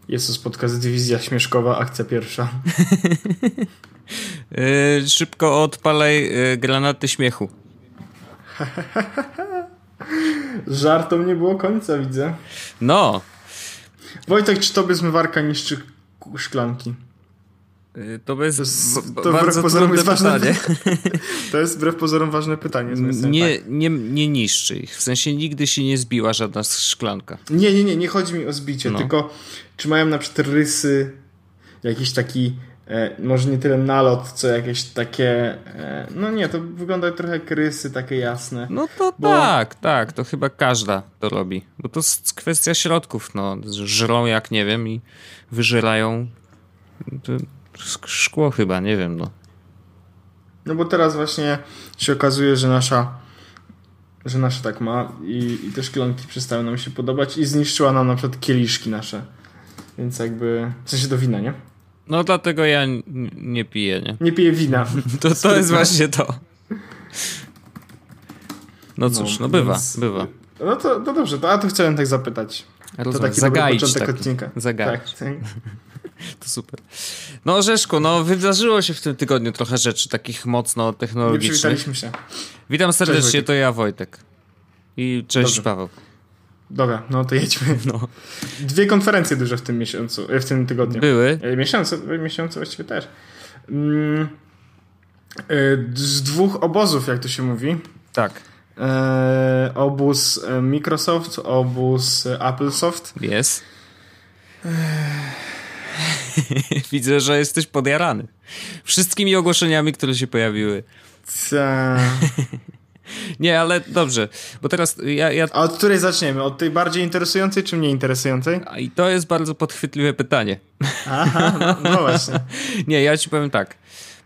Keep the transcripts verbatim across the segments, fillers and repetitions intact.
Jezus, podcast Dywizja Śmieszkowa, akcja pierwsza. yy, szybko odpalaj yy, granaty śmiechu. Żartom nie było końca, widzę. No. Wojtek, czy tobie zmywarka niszczy szklanki? Yy, to jest, to, b- to bardzo trudne jest ważne pytanie. To jest wbrew pozorom ważne pytanie. Nie, tak. nie, nie niszczy ich. W sensie nigdy się nie zbiła żadna szklanka. Nie, nie, nie, nie chodzi mi o zbicie, no. tylko czy mają na przykład rysy, jakiś taki, e, może nie tyle nalot, co jakieś takie, e, no nie, to wygląda trochę jak rysy takie jasne. No to bo... tak, tak, to chyba każda to robi. Bo to jest kwestia środków, no. Żrą jak nie wiem i wyżerają to szkło chyba, nie wiem, no. No bo teraz właśnie się okazuje, że nasza że nasza tak ma i, i te szklanki przestały nam się podobać i zniszczyła nam na przykład kieliszki nasze. Więc jakby, w sensie do wina, nie? No dlatego ja n- nie piję, nie? Nie piję wina. To, to jest właśnie to. No cóż, no, no bywa, więc, bywa. No to, to dobrze, to, a to chciałem tak zapytać. Rozumiem. To taki Zagaić dobry początek taki. odcinka. Zagaić. Tak. To super. No Orzeszku, no wydarzyło się w tym tygodniu trochę rzeczy takich mocno Nie technologicznych. przywitaliśmy się. Witam serdecznie, Cześć, to ja Wojtek. I cześć Dobrze. Paweł. Dobra, no to jedźmy. No. Dwie konferencje duże w tym miesiącu, w tym tygodniu. Były. E, Miesiące, miesiące właściwie też. Mm, e, z dwóch obozów, jak to się mówi. Tak. E, obóz Microsoft, obóz Applesoft. Jest. Widzę, że jesteś podjarany. Wszystkimi ogłoszeniami, które się pojawiły. Ta. Nie, ale dobrze, bo teraz ja... ja... A od której zaczniemy? Od tej bardziej interesującej czy mniej interesującej? A i to jest bardzo podchwytliwe pytanie. Aha, no, no właśnie. Nie, ja ci powiem tak.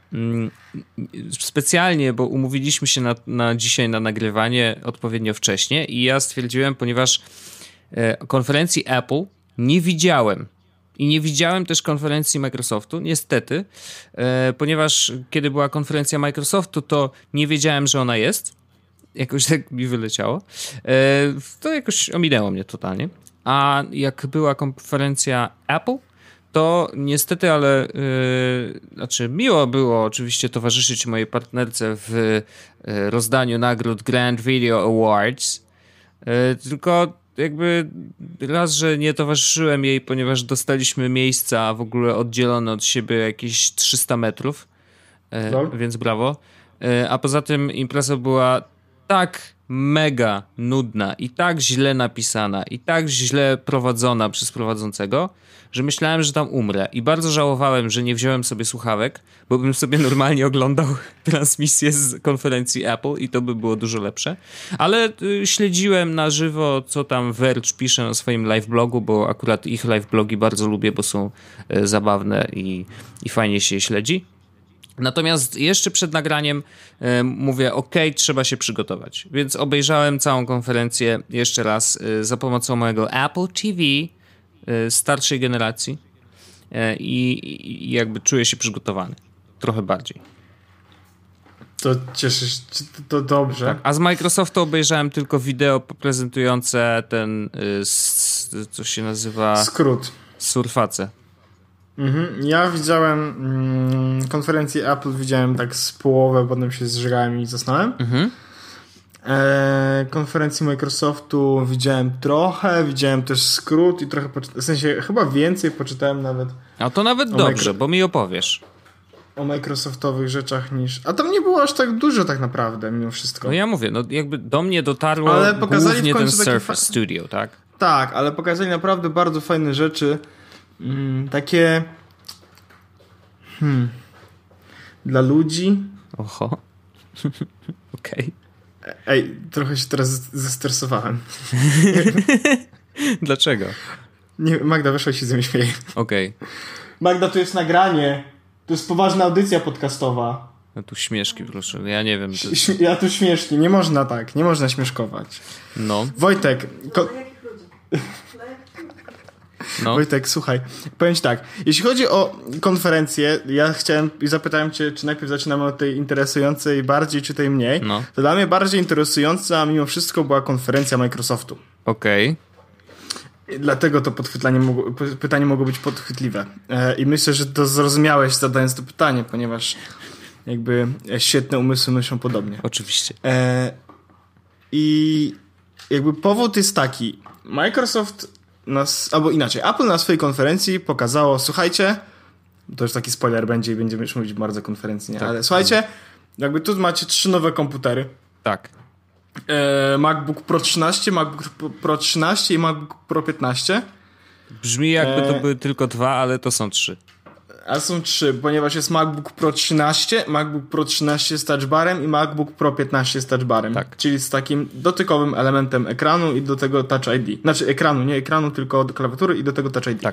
Specjalnie, bo umówiliśmy się na, na dzisiaj na nagrywanie odpowiednio wcześnie i ja stwierdziłem, ponieważ e, konferencji Apple nie widziałem i nie widziałem też konferencji Microsoftu, niestety, e, ponieważ kiedy była konferencja Microsoftu, to nie wiedziałem, że ona jest. Jakoś tak mi wyleciało. E, to jakoś ominęło mnie totalnie. A jak była konferencja Apple, to niestety, ale yy, znaczy miło było oczywiście towarzyszyć mojej partnerce w yy, rozdaniu nagród Grand Video Awards, yy, tylko jakby raz, że nie towarzyszyłem jej, ponieważ dostaliśmy miejsca w ogóle oddzielone od siebie jakieś trzysta metrów, yy, No. więc brawo. Yy, a poza tym impreza była tak mega nudna i tak źle napisana i tak źle prowadzona przez prowadzącego, że myślałem, że tam umrę i bardzo żałowałem, że nie wziąłem sobie słuchawek, bo bym sobie normalnie oglądał transmisję z konferencji Apple i to by było dużo lepsze, ale y, śledziłem na żywo, co tam Verge pisze na swoim live blogu, bo akurat ich live blogi bardzo lubię, bo są y, zabawne i, i fajnie się je śledzi. Natomiast jeszcze przed nagraniem y, mówię, ok, trzeba się przygotować. Więc obejrzałem całą konferencję jeszcze raz y, za pomocą mojego Apple T V y, starszej generacji y, i jakby czuję się przygotowany. Trochę bardziej. To cieszysz się, to, to dobrze. Tak, a z Microsoftu obejrzałem tylko wideo prezentujące ten, y, s, co się nazywa... Skrót. Surface. Mhm. Ja widziałem mm, konferencję Apple, widziałem tak z połowę, potem się zżygałem i zasnąłem. Mhm. E, konferencji Microsoftu widziałem trochę, widziałem też skrót i trochę, poczy- w sensie chyba więcej poczytałem nawet A to nawet O dobrze, Micro- bo mi opowiesz. o Microsoftowych rzeczach niż... A tam nie było aż tak dużo tak naprawdę, mimo wszystko. No ja mówię, no jakby do mnie dotarło Ale pokazali głównie w ten końcu taki Surface fa- Studio, tak? Tak, ale pokazali naprawdę bardzo fajne rzeczy. Mm, takie... Hmm... Dla ludzi... Oho. Okej. Ej, trochę się teraz zestresowałem. Dlaczego? Nie, Magda, wyszła się ze mnie śmieje. Okej. Magda, to jest nagranie. To jest poważna audycja podcastowa. No tu śmieszki, proszę. Ja nie wiem. To... Śmie- ja tu śmiesznie. Nie można tak. Nie można śmieszkować. No. Wojtek... Ko- Dla jakich ludzi? Dla jakich... no. Wojtek, słuchaj. Powiem ci tak. Jeśli chodzi o konferencję, ja chciałem i zapytałem cię, czy najpierw zaczynamy od tej interesującej bardziej, czy tej mniej. No. To dla mnie bardziej interesująca mimo wszystko była konferencja Microsoftu. Okej. Dlatego to podchwytlanie mogło, pytanie mogło być podchwytliwe. E, I myślę, że to zrozumiałeś zadając to pytanie, ponieważ jakby świetne umysły myślą podobnie. Oczywiście. E, I jakby powód jest taki. Microsoft nas, albo inaczej, Apple na swojej konferencji pokazało, słuchajcie, to już taki spoiler będzie i będziemy już mówić bardzo konferencyjnie, tak, ale słuchajcie, jakby tu macie trzy nowe komputery. Tak. E, MacBook Pro trzynaście, MacBook Pro trzynaście i MacBook Pro piętnaście. Brzmi jakby to e... były tylko dwa, ale to są trzy. A są trzy, ponieważ jest MacBook Pro trzynaście, MacBook Pro trzynaście z touchbarem i MacBook Pro piętnaście z touchbarem. Tak. Czyli z takim dotykowym elementem ekranu i do tego Touch I D. Znaczy ekranu, nie ekranu, tylko do klawiatury i do tego Touch I D. Tak.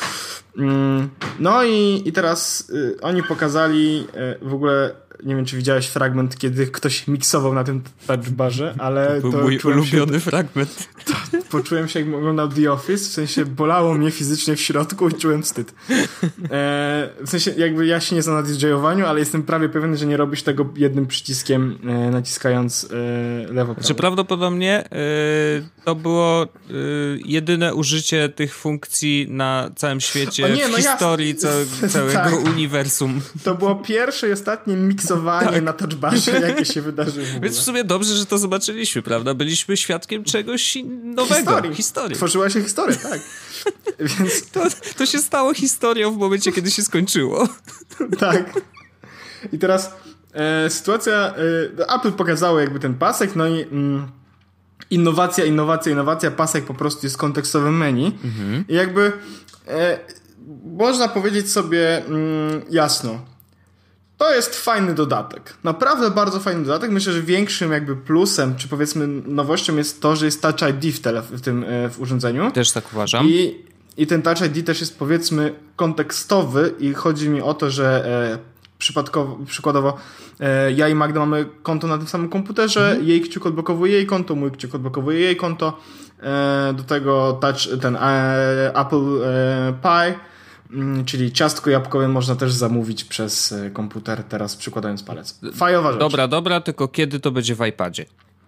No i, i teraz y, oni pokazali y, w ogóle, nie wiem czy widziałeś fragment, kiedy ktoś miksował na tym touchbarze, ale to był to mój ulubiony się, fragment. To, poczułem się jakbym oglądał The Office, w sensie bolało mnie fizycznie w środku i czułem wstyd. E, w sensie jakby ja się nie znam na D J-owaniu, ale jestem prawie pewien, że nie robisz tego jednym przyciskiem e, naciskając e, lewo prawo. Znaczy prawdopodobnie y, to było y, jedyne użycie tych funkcji na całym świecie, nie, w no historii jasne. całe, całego Tak. uniwersum. To było pierwsze i ostatnie miksowanie Tak. na touchbarze, jakie się wydarzyło w ogóle. Więc w sumie dobrze, że to zobaczyliśmy, prawda? Byliśmy świadkiem czegoś nowego. Historii. Historii. Tworzyła się historia, tak. Więc To, to się stało historią w momencie, kiedy się skończyło. tak. I teraz e, sytuacja... E, Apple pokazało jakby ten pasek, no i mm, innowacja, innowacja, innowacja. Pasek po prostu jest kontekstowym menu. Mhm. I jakby e, można powiedzieć sobie mm, jasno, to jest fajny dodatek. Naprawdę bardzo fajny dodatek. Myślę, że większym jakby plusem, czy powiedzmy nowością jest to, że jest Touch I D w, tele, w tym e, w urządzeniu. Też tak uważam. I, I ten Touch I D też jest powiedzmy kontekstowy i chodzi mi o to, że e, przypadkowo, przykładowo e, ja i Magda mamy konto na tym samym komputerze, mhm. jej kciuk odblokowuje jej konto, mój kciuk odblokowuje jej konto. E, do tego touch, ten e, Apple e, Pie, czyli ciastko jabłkowe można też zamówić przez komputer, teraz przykładając palec. Fajowa rzecz. Dobra, dobra, tylko kiedy to będzie w iPadzie?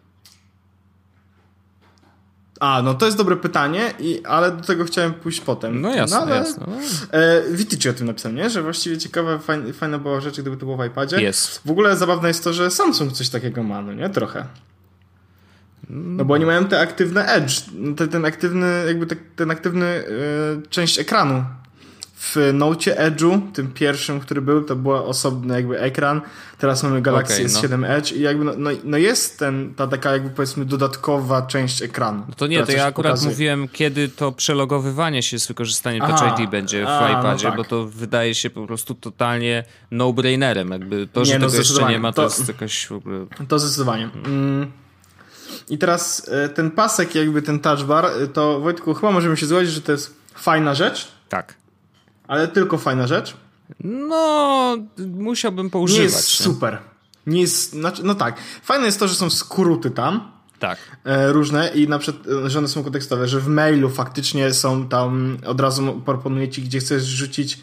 A, no to jest dobre pytanie, i, ale do tego chciałem pójść potem. No jasne, no, ale, jasne. E, Wityci o tym napisał, nie? Że właściwie ciekawa, fajna, fajna była rzecz, gdyby to było w iPadzie. Jest. W ogóle zabawne jest to, że Samsung coś takiego ma, no nie? Trochę. No bo oni mają te aktywne Edge, ten, ten aktywny, jakby te, ten aktywny e, część ekranu. W Note Edge'u, tym pierwszym, który był, to był osobny jakby ekran. Teraz mamy Galaxy okay, S siedem no. Edge i jakby no, no, no jest ten, ta taka jakby powiedzmy dodatkowa część ekranu. No to nie, to ja akurat pokazuje. mówiłem, kiedy to przelogowywanie się z wykorzystaniem Touch I D będzie w a, iPadzie, no tak. Bo to wydaje się po prostu totalnie no-brainerem. Jakby to, że nie, no tego jeszcze nie ma, to, to jest jakaś w ogóle... To zdecydowanie. Mm. I teraz ten pasek, jakby ten touch bar, to Wojtku, chyba możemy się zgodzić, że to jest fajna rzecz. Tak. Ale tylko fajna rzecz? No, musiałbym poużywać. Nie jest nie? super. Nie jest, znaczy, no tak. Fajne jest to, że są skróty tam. Tak. E, różne i na przykład, że one są kontekstowe, że w mailu faktycznie są tam, od razu proponuję ci, gdzie chcesz rzucić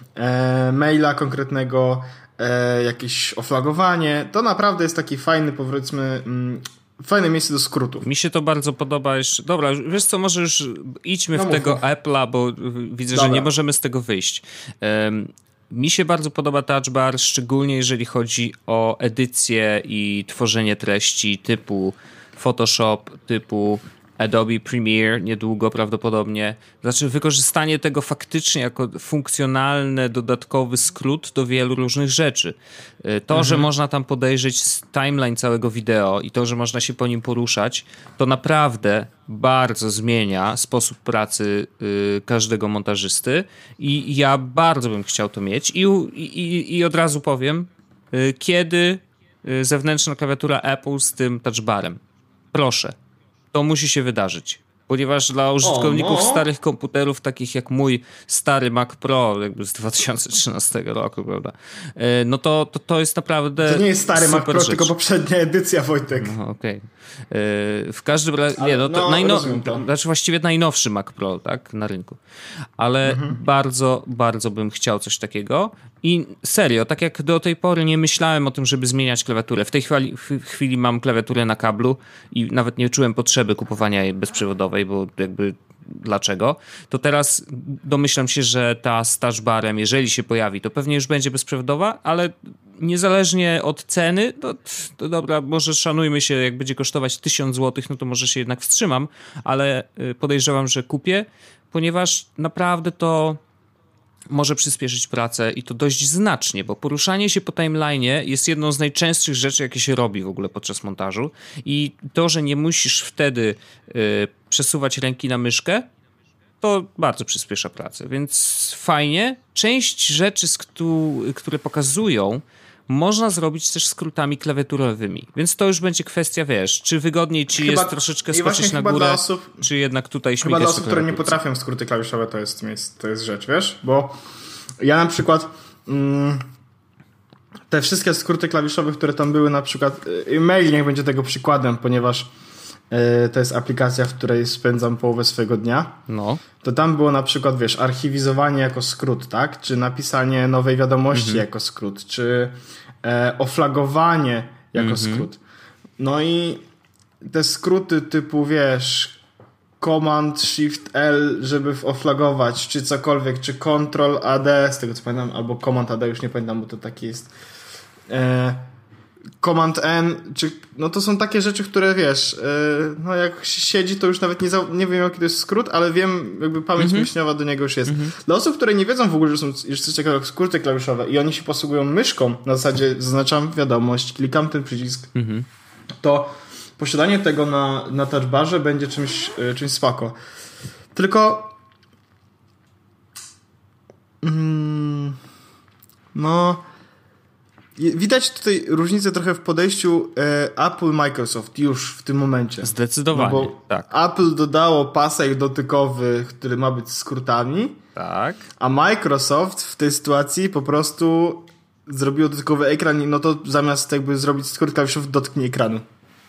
e, maila konkretnego, e, jakieś oflagowanie. To naprawdę jest taki fajny, powiedzmy... Mm, fajne miejsce do skrótów. Mi się to bardzo podoba jeszcze. Dobra, wiesz co, może już idźmy no w mów, tego mów. Apple'a, bo widzę, Dobra. że nie możemy z tego wyjść. Um, mi się bardzo podoba Touch Bar, szczególnie jeżeli chodzi o edycję i tworzenie treści typu Photoshop, typu Adobe Premiere, niedługo prawdopodobnie. Znaczy wykorzystanie tego faktycznie jako funkcjonalny, dodatkowy skrót do wielu różnych rzeczy. To, mhm. że można tam podejrzeć timeline całego wideo i to, że można się po nim poruszać, to naprawdę bardzo zmienia sposób pracy y, każdego montażysty i ja bardzo bym chciał to mieć. I, i, i od razu powiem, y, kiedy y, zewnętrzna klawiatura Apple z tym touchbarem. Proszę. To musi się wydarzyć, ponieważ dla użytkowników o, no. starych komputerów, takich jak mój stary Mac Pro, jakby z dwa tysiące trzynastego roku, prawda, no to, to, to jest naprawdę To nie jest stary Mac Pro, rzecz. tylko poprzednia edycja, Wojtek. No, okej. Okay. W każdym razie, nie, no to, no, najno... to. Znaczy właściwie najnowszy Mac Pro, tak, na rynku. Ale mhm. bardzo, bardzo bym chciał coś takiego i serio, tak jak do tej pory nie myślałem o tym, żeby zmieniać klawiaturę. W tej chwili, w chwili mam klawiaturę na kablu i nawet nie czułem potrzeby kupowania jej bezprzewodowej. klawiszowej, bo jakby dlaczego, to teraz domyślam się, że ta z touchbarem, jeżeli się pojawi, to pewnie już będzie bezprzewodowa, ale niezależnie od ceny, to, to dobra, może szanujmy się, jak będzie kosztować tysiąc złotych, no to może się jednak wstrzymam, ale podejrzewam, że kupię, ponieważ naprawdę to może przyspieszyć pracę i to dość znacznie, bo poruszanie się po timeline'ie jest jedną z najczęstszych rzeczy, jakie się robi w ogóle podczas montażu i to, że nie musisz wtedy y, przesuwać ręki na myszkę, to bardzo przyspiesza pracę, więc fajnie. Część rzeczy, z któ- które pokazują, można zrobić też skrótami klawiaturowymi, więc to już będzie kwestia, wiesz, czy wygodniej ci Chyba- jest troszeczkę i skoczyć właśnie na chyba górę, dla osób- czy jednak tutaj Chyba śmigać dla po osób, które nie klawiaturce. potrafią skróty klawiszowe, to jest, to jest, to jest rzecz, wiesz? Bo ja na przykład mm, te wszystkie skróty klawiszowe, które tam były, na przykład y, mail niech będzie tego przykładem, ponieważ y, to jest aplikacja, w której spędzam połowę swojego dnia. No. To tam było na przykład, wiesz, archiwizowanie jako skrót, tak? Czy napisanie nowej wiadomości Mhm. jako skrót, czy e, oflagowanie jako Mhm. skrót. No i te skróty typu, wiesz, Command Shift L, żeby oflagować, czy cokolwiek, czy Control A D, z tego co pamiętam, albo Command A D, już nie pamiętam, bo to taki jest. E, Command N, czy, no to są takie rzeczy, które wiesz, e, no jak się siedzi, to już nawet nie, za, nie wiem jaki to jest skrót, ale wiem, jakby pamięć Mhm. myślowa do niego już jest. Mhm. Dla osób, które nie wiedzą w ogóle, że są jest coś takiego jak skróty klawiszowe i oni się posługują myszką, na zasadzie zaznaczam wiadomość, klikam ten przycisk, Mhm. to posiadanie tego na, na touchbarze będzie czymś, y, czymś spoko. Tylko mm, no je- widać tutaj różnicę trochę w podejściu e, Apple, Microsoft już w tym momencie. Zdecydowanie, No bo tak. Apple dodało pasek dotykowy, który ma być skrótami, Tak. a Microsoft w tej sytuacji po prostu zrobiło dotykowy ekran i no to zamiast jakby zrobić skrót klawiszowy, dotknie ekranu.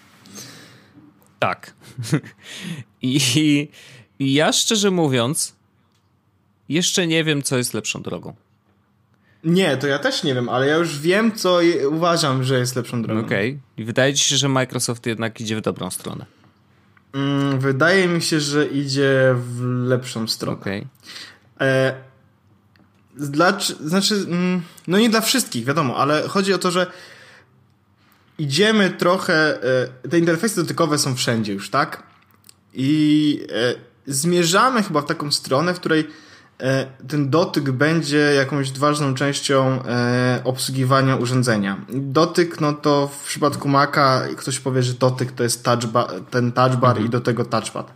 Tak. I, I ja szczerze mówiąc, jeszcze nie wiem, co jest lepszą drogą. Nie, to ja też nie wiem, ale ja już wiem, co je, uważam, że jest lepszą drogą. Okej. I wydaje ci się, że Microsoft jednak idzie w dobrą stronę. Mm, wydaje mi się, że idzie w lepszą stronę. Okej. E, dla, znaczy, mm, no nie dla wszystkich, wiadomo, ale chodzi o to, że idziemy trochę, e, te interfejsy dotykowe są wszędzie już, tak? I e, zmierzamy chyba w taką stronę, w której e, ten dotyk będzie jakąś ważną częścią e, obsługiwania urządzenia. Dotyk, no to w przypadku Maca ktoś powie, że dotyk to jest touchbar, ten touchbar Mhm. i do tego touchpad.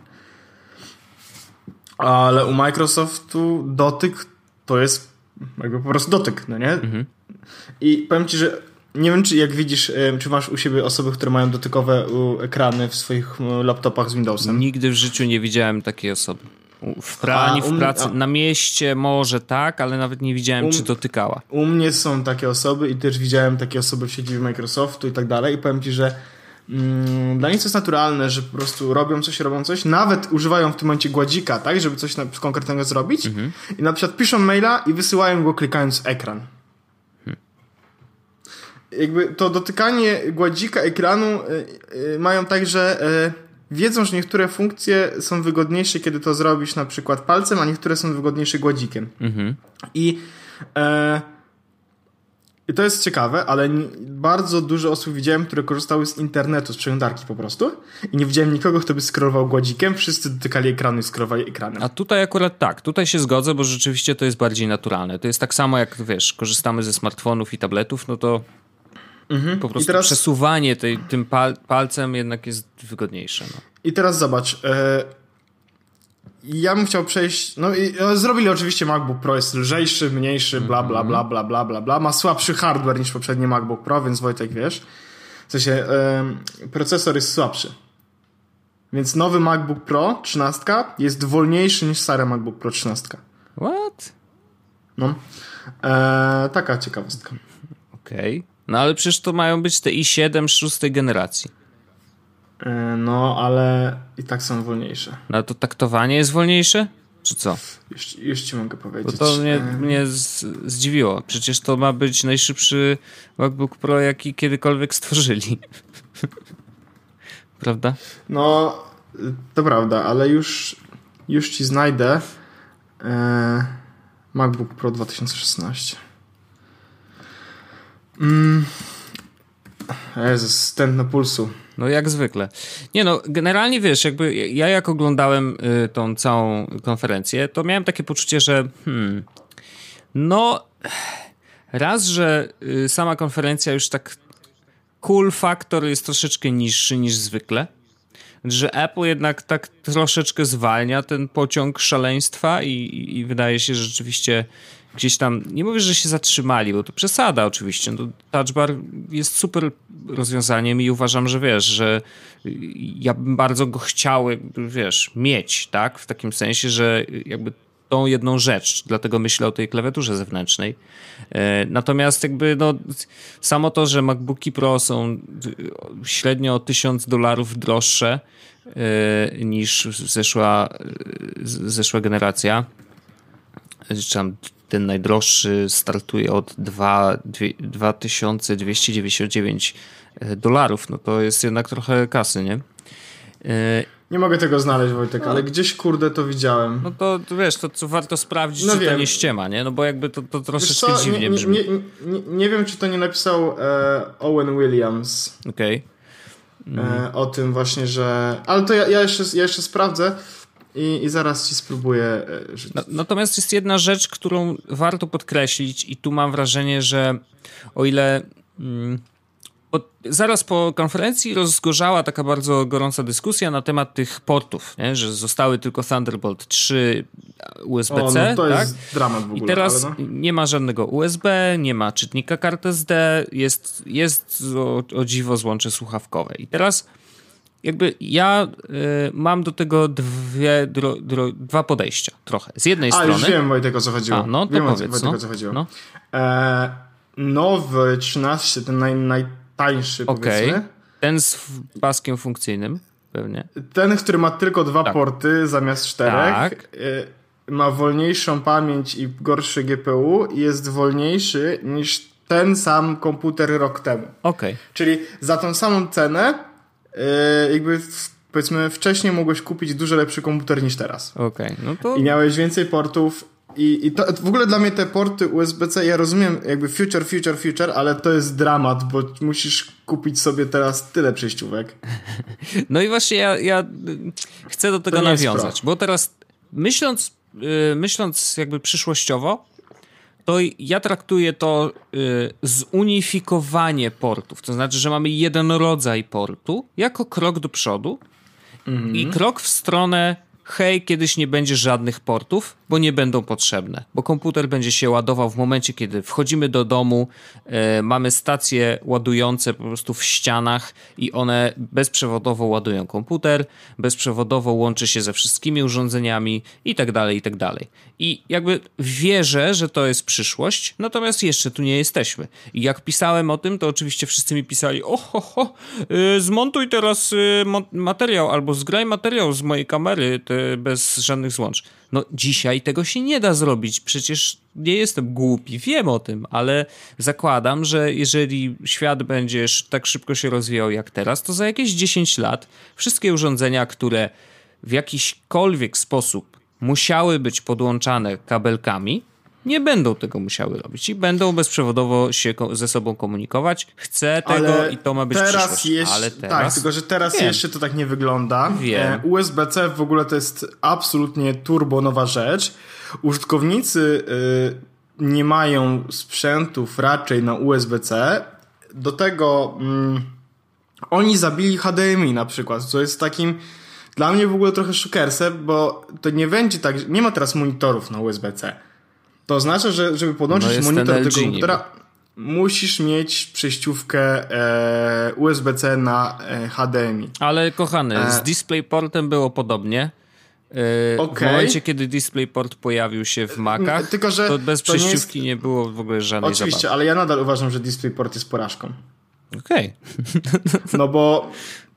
Ale u Microsoftu dotyk to jest jakby po prostu dotyk, no nie? Mhm. I powiem ci, że nie wiem, czy jak widzisz, e, czy masz u siebie osoby, które mają dotykowe u, ekrany w swoich e, laptopach z Windowsem. Nigdy w życiu nie widziałem takiej osoby. U- W pra- A, ani u w mnie- pracy, a- na mieście może tak, ale nawet nie widziałem, U- czy dotykała. U mnie są takie osoby i też widziałem takie osoby w siedzibie Microsoftu i tak dalej i powiem ci, że mm, dla nich to jest naturalne, że po prostu robią coś, robią coś, nawet używają w tym momencie gładzika, tak, żeby coś na, konkretnego zrobić Mhm. i na przykład piszą maila i wysyłają go klikając w ekran. Jakby to dotykanie gładzika ekranu y, y, mają tak, że y, wiedzą, że niektóre funkcje są wygodniejsze, kiedy to zrobisz na przykład palcem, a niektóre są wygodniejsze gładzikiem. Mhm. I, e, I to jest ciekawe, ale nie, bardzo dużo osób widziałem, które korzystały z internetu, z przeglądarki po prostu i nie widziałem nikogo, kto by scrollował gładzikiem. Wszyscy dotykali ekranu i scrollowali ekranem. A tutaj akurat tak, tutaj się zgodzę, bo rzeczywiście to jest bardziej naturalne. To jest tak samo jak, wiesz, korzystamy ze smartfonów i tabletów, no to Mhm. po prostu I teraz, przesuwanie tej, tym pal- palcem jednak jest wygodniejsze. No. I teraz zobacz. E, ja bym chciał przejść. No i no, zrobili oczywiście MacBook Pro, jest lżejszy, mniejszy, bla bla bla bla bla bla bla. Ma słabszy hardware niż poprzedni MacBook Pro, więc Wojtek wiesz. W sensie e, procesor jest słabszy. Więc nowy MacBook Pro trzynaście jest wolniejszy niż stary MacBook Pro trzynaście. What? No. E, taka ciekawostka. Okej. Okay. No ale przecież to mają być te i siedem szóstej generacji. E, no, ale i tak są wolniejsze. No to taktowanie jest wolniejsze? Czy co? Już, już ci mogę Bo powiedzieć. to mnie, E, mnie z, zdziwiło. Przecież to ma być najszybszy MacBook Pro, jaki kiedykolwiek stworzyli. Prawda? No, To prawda, ale już, już ci znajdę e, MacBook Pro dwa tysiące szesnaście. Mm. Jezus, stent na pulsu. No jak zwykle. Nie no, generalnie wiesz, jakby ja jak oglądałem y, tą całą konferencję, to miałem takie poczucie, że hmm, no raz, że y, sama konferencja już tak cool faktor jest troszeczkę niższy niż zwykle, że Apple jednak tak troszeczkę zwalnia ten pociąg szaleństwa i, i wydaje się, że rzeczywiście gdzieś tam, nie mówię, że się zatrzymali, bo to przesada oczywiście. No, Touch Bar jest super rozwiązaniem i uważam, że wiesz, że ja bym bardzo go chciał, jakby, wiesz, mieć, tak? W takim sensie, że jakby tą jedną rzecz, dlatego myślę o tej klawiaturze zewnętrznej. Natomiast jakby no, samo to, że MacBooki Pro są średnio o tysiąc dolarów droższe niż zeszła, zeszła generacja, czy tam ten najdroższy startuje od dwa tysiące dwieście dziewięćdziesiąt dziewięć dolarów, no to jest jednak trochę kasy, nie? Nie mogę tego znaleźć, Wojtek, no. Ale gdzieś kurde to widziałem. No to, to wiesz, to co warto sprawdzić, no czy wiem. to nie ściema, nie? No bo jakby to, to troszeczkę co, dziwnie nie, brzmi. Nie, nie, nie wiem, czy to nie napisał e, Owen Williams. Okej. Okay. Mm. E, o tym właśnie, że... Ale to ja, ja, jeszcze, ja jeszcze sprawdzę i, i zaraz ci spróbuję e, żyć. No, natomiast jest jedna rzecz, którą warto podkreślić i tu mam wrażenie, że o ile... Mm, zaraz po konferencji rozgorzała taka bardzo gorąca dyskusja na temat tych portów, nie? Że zostały tylko Thunderbolt trzy U S B C. O, no to tak? jest dramat w ogóle. I teraz ale no. nie ma żadnego U S B, nie ma czytnika kart S D, jest, jest o, o dziwo złącze słuchawkowe. I teraz jakby ja y, mam do tego dwie, dro, dro, dwa podejścia trochę. Z jednej A, strony... już wiem, Wojtek, o co chodziło. A, no to wiem, powiedz. Wojtek, no. o co chodziło. No. E, nowy trzynaście, ten naj, najtańszy, Okej. powiedzmy. Ten z paskiem funkcyjnym pewnie. Ten, który ma tylko dwa tak. porty zamiast czterech. Tak. E, ma wolniejszą pamięć i gorszy G P U i jest wolniejszy niż ten sam komputer rok temu. Okej. Okay. Czyli za tą samą cenę e, jakby powiedzmy wcześniej mogłeś kupić dużo lepszy komputer niż teraz. Okej, okay. No to... I miałeś więcej portów i, i to, w ogóle dla mnie te porty U S B C, ja rozumiem jakby future, future, future, ale to jest dramat, bo musisz kupić sobie teraz tyle przejściówek. No i właśnie ja, ja chcę do tego nawiązać, bo teraz myśląc, yy, myśląc jakby przyszłościowo, to ja traktuję to y, zunifikowanie portów. To znaczy, że mamy jeden rodzaj portu jako krok do przodu mm-hmm. i krok w stronę hej, kiedyś nie będzie żadnych portów, bo nie będą potrzebne. Bo komputer będzie się ładował w momencie, kiedy wchodzimy do domu, y, mamy stacje ładujące po prostu w ścianach i one bezprzewodowo ładują komputer, bezprzewodowo łączy się ze wszystkimi urządzeniami i tak dalej, i tak dalej. I jakby wierzę, że to jest przyszłość, natomiast jeszcze tu nie jesteśmy. I jak pisałem o tym, to oczywiście wszyscy mi pisali o ho, ho, yy, zmontuj teraz yy, materiał albo zgraj materiał z mojej kamery te, bez żadnych złącz. No dzisiaj tego się nie da zrobić, przecież nie jestem głupi, wiem o tym, ale zakładam, że jeżeli świat będzie tak szybko się rozwijał jak teraz, to za jakieś dziesięć lat wszystkie urządzenia, które w jakiśkolwiek sposób musiały być podłączane kabelkami, nie będą tego musiały robić i będą bezprzewodowo się ze sobą komunikować. Chcę tego ale i to ma być teraz przyszłość. Jeszcze, ale teraz... Tak, tylko że teraz Wiem. jeszcze to tak nie wygląda. Wiem. U S B C w ogóle to jest absolutnie turbo nowa rzecz. Użytkownicy yy, nie mają sprzętów raczej na U S B C. Do tego mm, oni zabili H D M I na przykład, co jest takim dla mnie w ogóle trochę szokersem, bo to nie będzie tak, że nie ma teraz monitorów na U S B C. To oznacza, że żeby podłączyć no monitor do tego L G komputera, musisz mieć przejściówkę e, U S B C na e, H D M I. Ale kochany, e... z DisplayPortem było podobnie. E, okay. W momencie, kiedy DisplayPort pojawił się w Macach, Tylko, że to bez to przejściówki nie, jest... nie było w ogóle żadnej Oczywiście, zabawy. ale ja nadal uważam, że DisplayPort jest porażką. Okej. Okay. No bo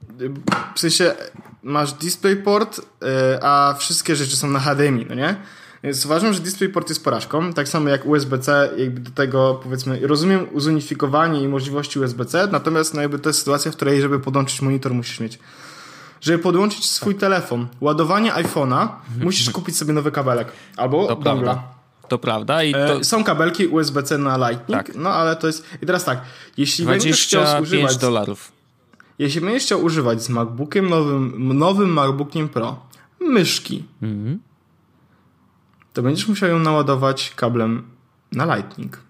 w sensie masz DisplayPort, e, a wszystkie rzeczy są na H D M I, no nie? Więc uważam, że DisplayPort jest porażką, tak samo jak U S B C, jakby do tego powiedzmy, rozumiem zunifikowanie i możliwości U S B C, natomiast no jakby to jest sytuacja, w której żeby podłączyć monitor musisz mieć żeby podłączyć swój telefon, ładowanie iPhone'a, musisz kupić sobie nowy kabelek. Albo To dongla. prawda. To prawda. I to E, są kabelki U S B C na Lightning, Tak. no ale to jest... I teraz tak, jeśli będziesz chciał dwadzieścia używać... pięć dolarów. Jeśli będziesz chciał używać z MacBookiem nowym, nowym MacBookiem Pro myszki, Mhm. to będziesz musiał ją naładować kablem na Lightning.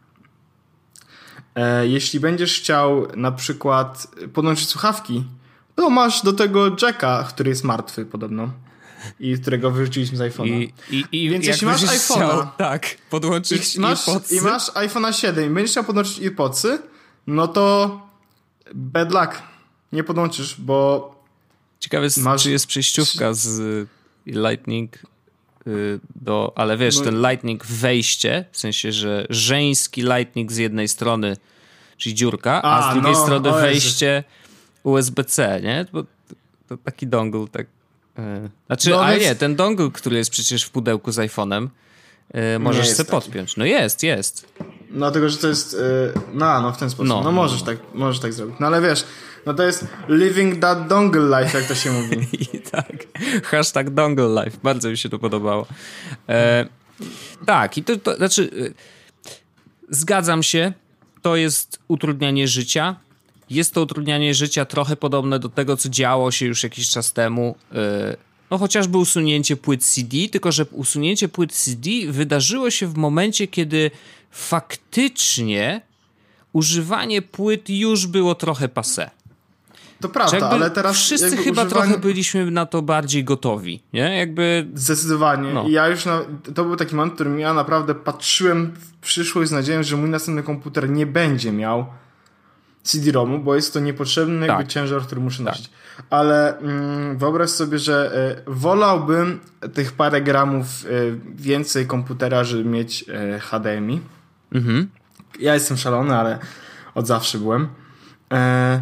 E, jeśli będziesz chciał na przykład podłączyć słuchawki, to masz do tego jacka, który jest martwy podobno i którego wyrzuciliśmy z iPhone'a. I, i, i Więc jak jeśli masz będziesz iPhone'a- chciał, tak, podłączyć I masz, AirPodsy, I masz iPhone'a siedem i będziesz chciał podłączyć AirPodsy, no to bad luck. Nie podłączysz, bo ciekawe jest, masz- czy jest przejściówka z y, Lightning y, do, ale wiesz, No- ten Lightning wejście, w sensie, że żeński Lightning z jednej strony, czyli dziurka, a, A, z drugiej no, strony o Jezu. wejście U S B C, nie? Bo to, to taki dongle, tak. y, Znaczy, No a więc- nie, ten dongle, który jest przecież w pudełku z iPhone'em, y, możesz jest sobie taki. podpiąć. No jest, jest. dlatego, że to jest y, no, no w ten sposób. No. No, możesz tak, możesz tak zrobić. No ale wiesz, no to jest living that dongle life, jak to się mówi. I tak, hashtag dongle life, bardzo mi się to podobało. E, tak, i to, to znaczy, e, zgadzam się, to jest utrudnianie życia. Jest to utrudnianie życia trochę podobne do tego, co działo się już jakiś czas temu. E, no chociażby usunięcie płyt C D, tylko że usunięcie płyt C D wydarzyło się w momencie, kiedy faktycznie używanie płyt już było trochę passé. To prawda, Jakby ale teraz wszyscy jakby chyba używanie... trochę byliśmy na to bardziej gotowi, nie? Jakby... Zdecydowanie. No. I ja już na, to był taki moment, w którym ja naprawdę patrzyłem w przyszłość z nadzieją, że mój następny komputer nie będzie miał C D romu, bo jest to niepotrzebny jakby Tak. ciężar, który muszę nosić. Ale mm, wyobraź sobie, że y, wolałbym tych parę gramów y, więcej komputera, żeby mieć y, H D M I. Mhm. Ja jestem szalony, ale od zawsze byłem. E,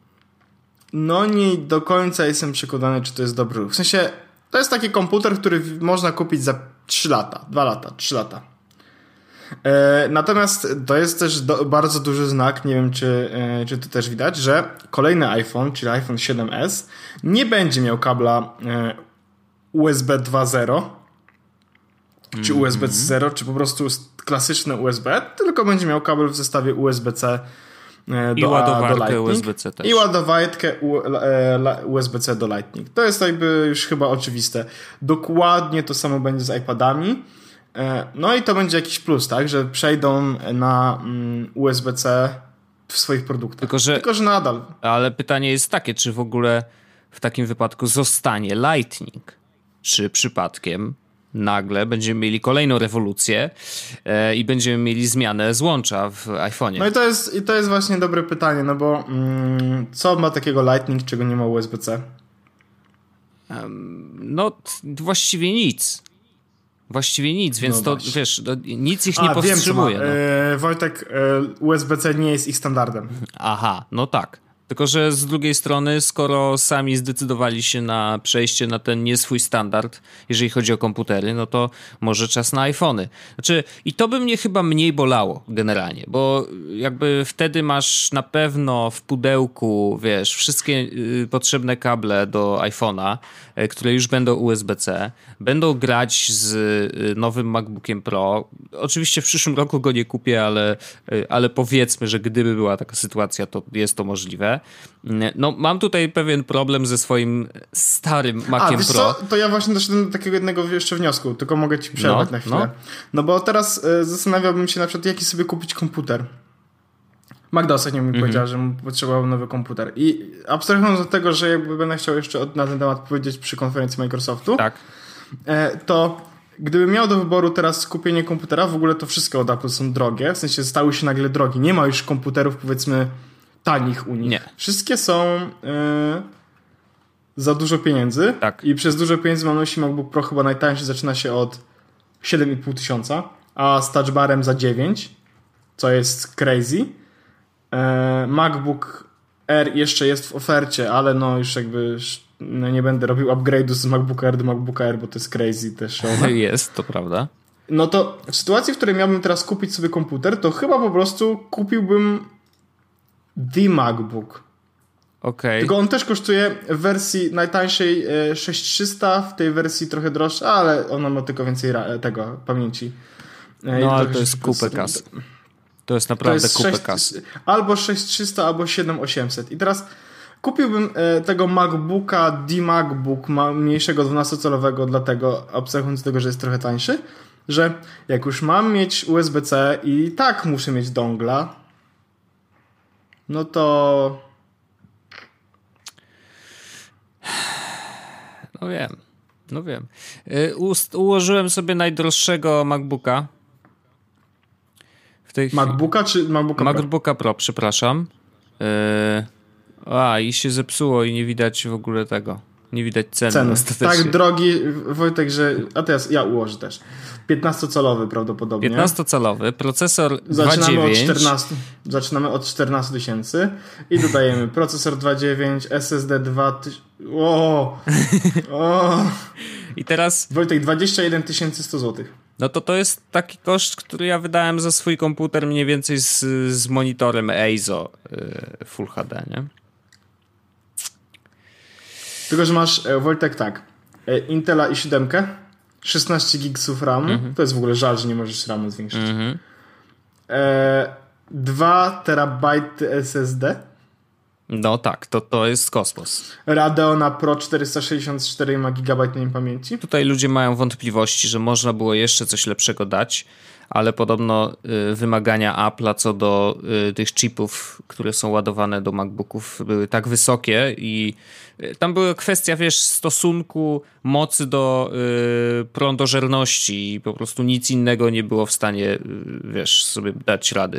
no nie do końca jestem przekonany, czy to jest dobry ruch. W sensie, to jest taki komputer, który w- można kupić za trzy lata, dwa lata, trzy lata. E, natomiast to jest też do, bardzo duży znak, nie wiem czy, e, czy to też widać, że kolejny iPhone, czyli iPhone siedem S, nie będzie miał kabla e, U S B dwa zero, czy U S B zero, czy po prostu klasyczne U S B, tylko będzie miał kabel w zestawie U S B C e, do, I ładowarkę do Lightning. U S B C też. I ładowarkę U, e, la- U S B C do Lightning. To jest jakby już chyba oczywiste. Dokładnie to samo będzie z iPadami. E, no i to będzie jakiś plus, tak, że przejdą na mm, U S B C w swoich produktach. Tylko, że- Tylko, że nadal. Ale pytanie jest takie, czy w ogóle w takim wypadku zostanie Lightning? Czy przypadkiem nagle będziemy mieli kolejną rewolucję e, i będziemy mieli zmianę złącza w iPhone'ie? No i to jest, i to jest właśnie dobre pytanie, no bo mm, co ma takiego Lightning, czego nie ma U S B C? No, t- właściwie nic. Właściwie nic, więc No to, właśnie. wiesz, to nic ich nie A, wiem, co ma. powstrzymuje. No. E, Wojtek, e, U S B C nie jest ich standardem. Aha, no tak. Tylko, że z drugiej strony, skoro sami zdecydowali się na przejście na ten nie swój standard, jeżeli chodzi o komputery, no to może czas na iPhony. Znaczy, i to by mnie chyba mniej bolało generalnie, bo jakby wtedy masz na pewno w pudełku, wiesz, wszystkie y, potrzebne kable do iPhone'a, y, które już będą U S B C, będą grać z y, nowym MacBookiem Pro. Oczywiście w przyszłym roku go nie kupię, ale, y, ale powiedzmy, że gdyby była taka sytuacja, to jest to możliwe. No, mam tutaj pewien problem ze swoim starym A, Maciem wiesz Pro. co, to ja właśnie doszedłem do takiego jednego jeszcze wniosku, tylko mogę ci przerwać No, na chwilę. no. No, bo teraz e, zastanawiałbym się na przykład, jaki sobie kupić komputer. Magda ostatnio mi Mhm. powiedziała, że mu potrzebował nowy komputer. I abstrahując od tego, że jakby będę chciał jeszcze od, na ten temat powiedzieć przy konferencji Microsoftu, Tak. e, to gdybym miał do wyboru teraz kupienie komputera, w ogóle to wszystko od Apple są drogie, w sensie stały się nagle drogi. Nie ma już komputerów, powiedzmy, tanich u nich. Nie. Wszystkie są e, za dużo pieniędzy. Tak. I przez dużo pieniędzy mam na myśli MacBook Pro chyba najtańszy zaczyna się od siedem i pół tysiąca, a z touchbarem za dziewięć, co jest crazy. E, MacBook Air jeszcze jest w ofercie, ale no już jakby no nie będę robił upgrade'u z MacBooka Air do MacBooka Air, bo to jest crazy też. Jest, to prawda. No to w sytuacji, w której miałbym teraz kupić sobie komputer, to chyba po prostu kupiłbym The MacBook. Okej. Tylko on też kosztuje w wersji najtańszej e, sześć tysięcy trzysta, w tej wersji trochę droższa, ale ona ma tylko więcej ra- tego pamięci. E, i No ale trochę to jest się kupę procesor- kasy. To jest naprawdę To jest kupę sześć kasy. Albo sześć tysięcy trzysta, albo siedem tysięcy osiemset. I teraz kupiłbym e, tego MacBooka, D-MacBook ma, mniejszego dwunastocalowego, dlatego abstrahując z tego, że jest trochę tańszy, że jak już mam mieć U S B C i tak muszę mieć dongla, no to... No wiem, no wiem. Y, ust- ułożyłem sobie najdroższego MacBooka. W tej chwili... MacBooka czy MacBooka Pro? MacBooka Pro, przepraszam. Yy... A, i się zepsuło i nie widać w ogóle tego. Nie widać ceny. Ceny. Ostatecznie. Tak drogi, Wojtek, że... A teraz ja ułożę też. piętnastocalowy prawdopodobnie. piętnastocalowy, procesor Zaczynamy dwa od dziewięć. czternastu. Zaczynamy od czternastu tysięcy i dodajemy procesor dwa dziewięć, S S D dwa tysiące... O! O! I teraz, Wojtek, dwadzieścia jeden tysięcy sto złotych. no to to jest taki koszt, który ja wydałem za swój komputer mniej więcej z, z monitorem E I Z O yy, Full H D, nie? Tylko, że masz, e, Wojtek, tak, e, Intela i siedem, szesnaście gigsów RAM, Mhm. to jest w ogóle żal, że nie możesz RAMu zwiększyć. Mhm. E, dwa terabajty S S D, No tak, to, to jest kosmos. Radeona Pro czterysta sześćdziesiąt cztery ma gigabajtnej pamięci. Tutaj ludzie mają wątpliwości, że można było jeszcze coś lepszego dać, ale podobno y, wymagania Apple'a co do y, tych chipów, które są ładowane do MacBooków, były tak wysokie i y, tam była kwestia, wiesz, stosunku mocy do y, prądożerności i po prostu nic innego nie było w stanie, y, wiesz, sobie dać rady.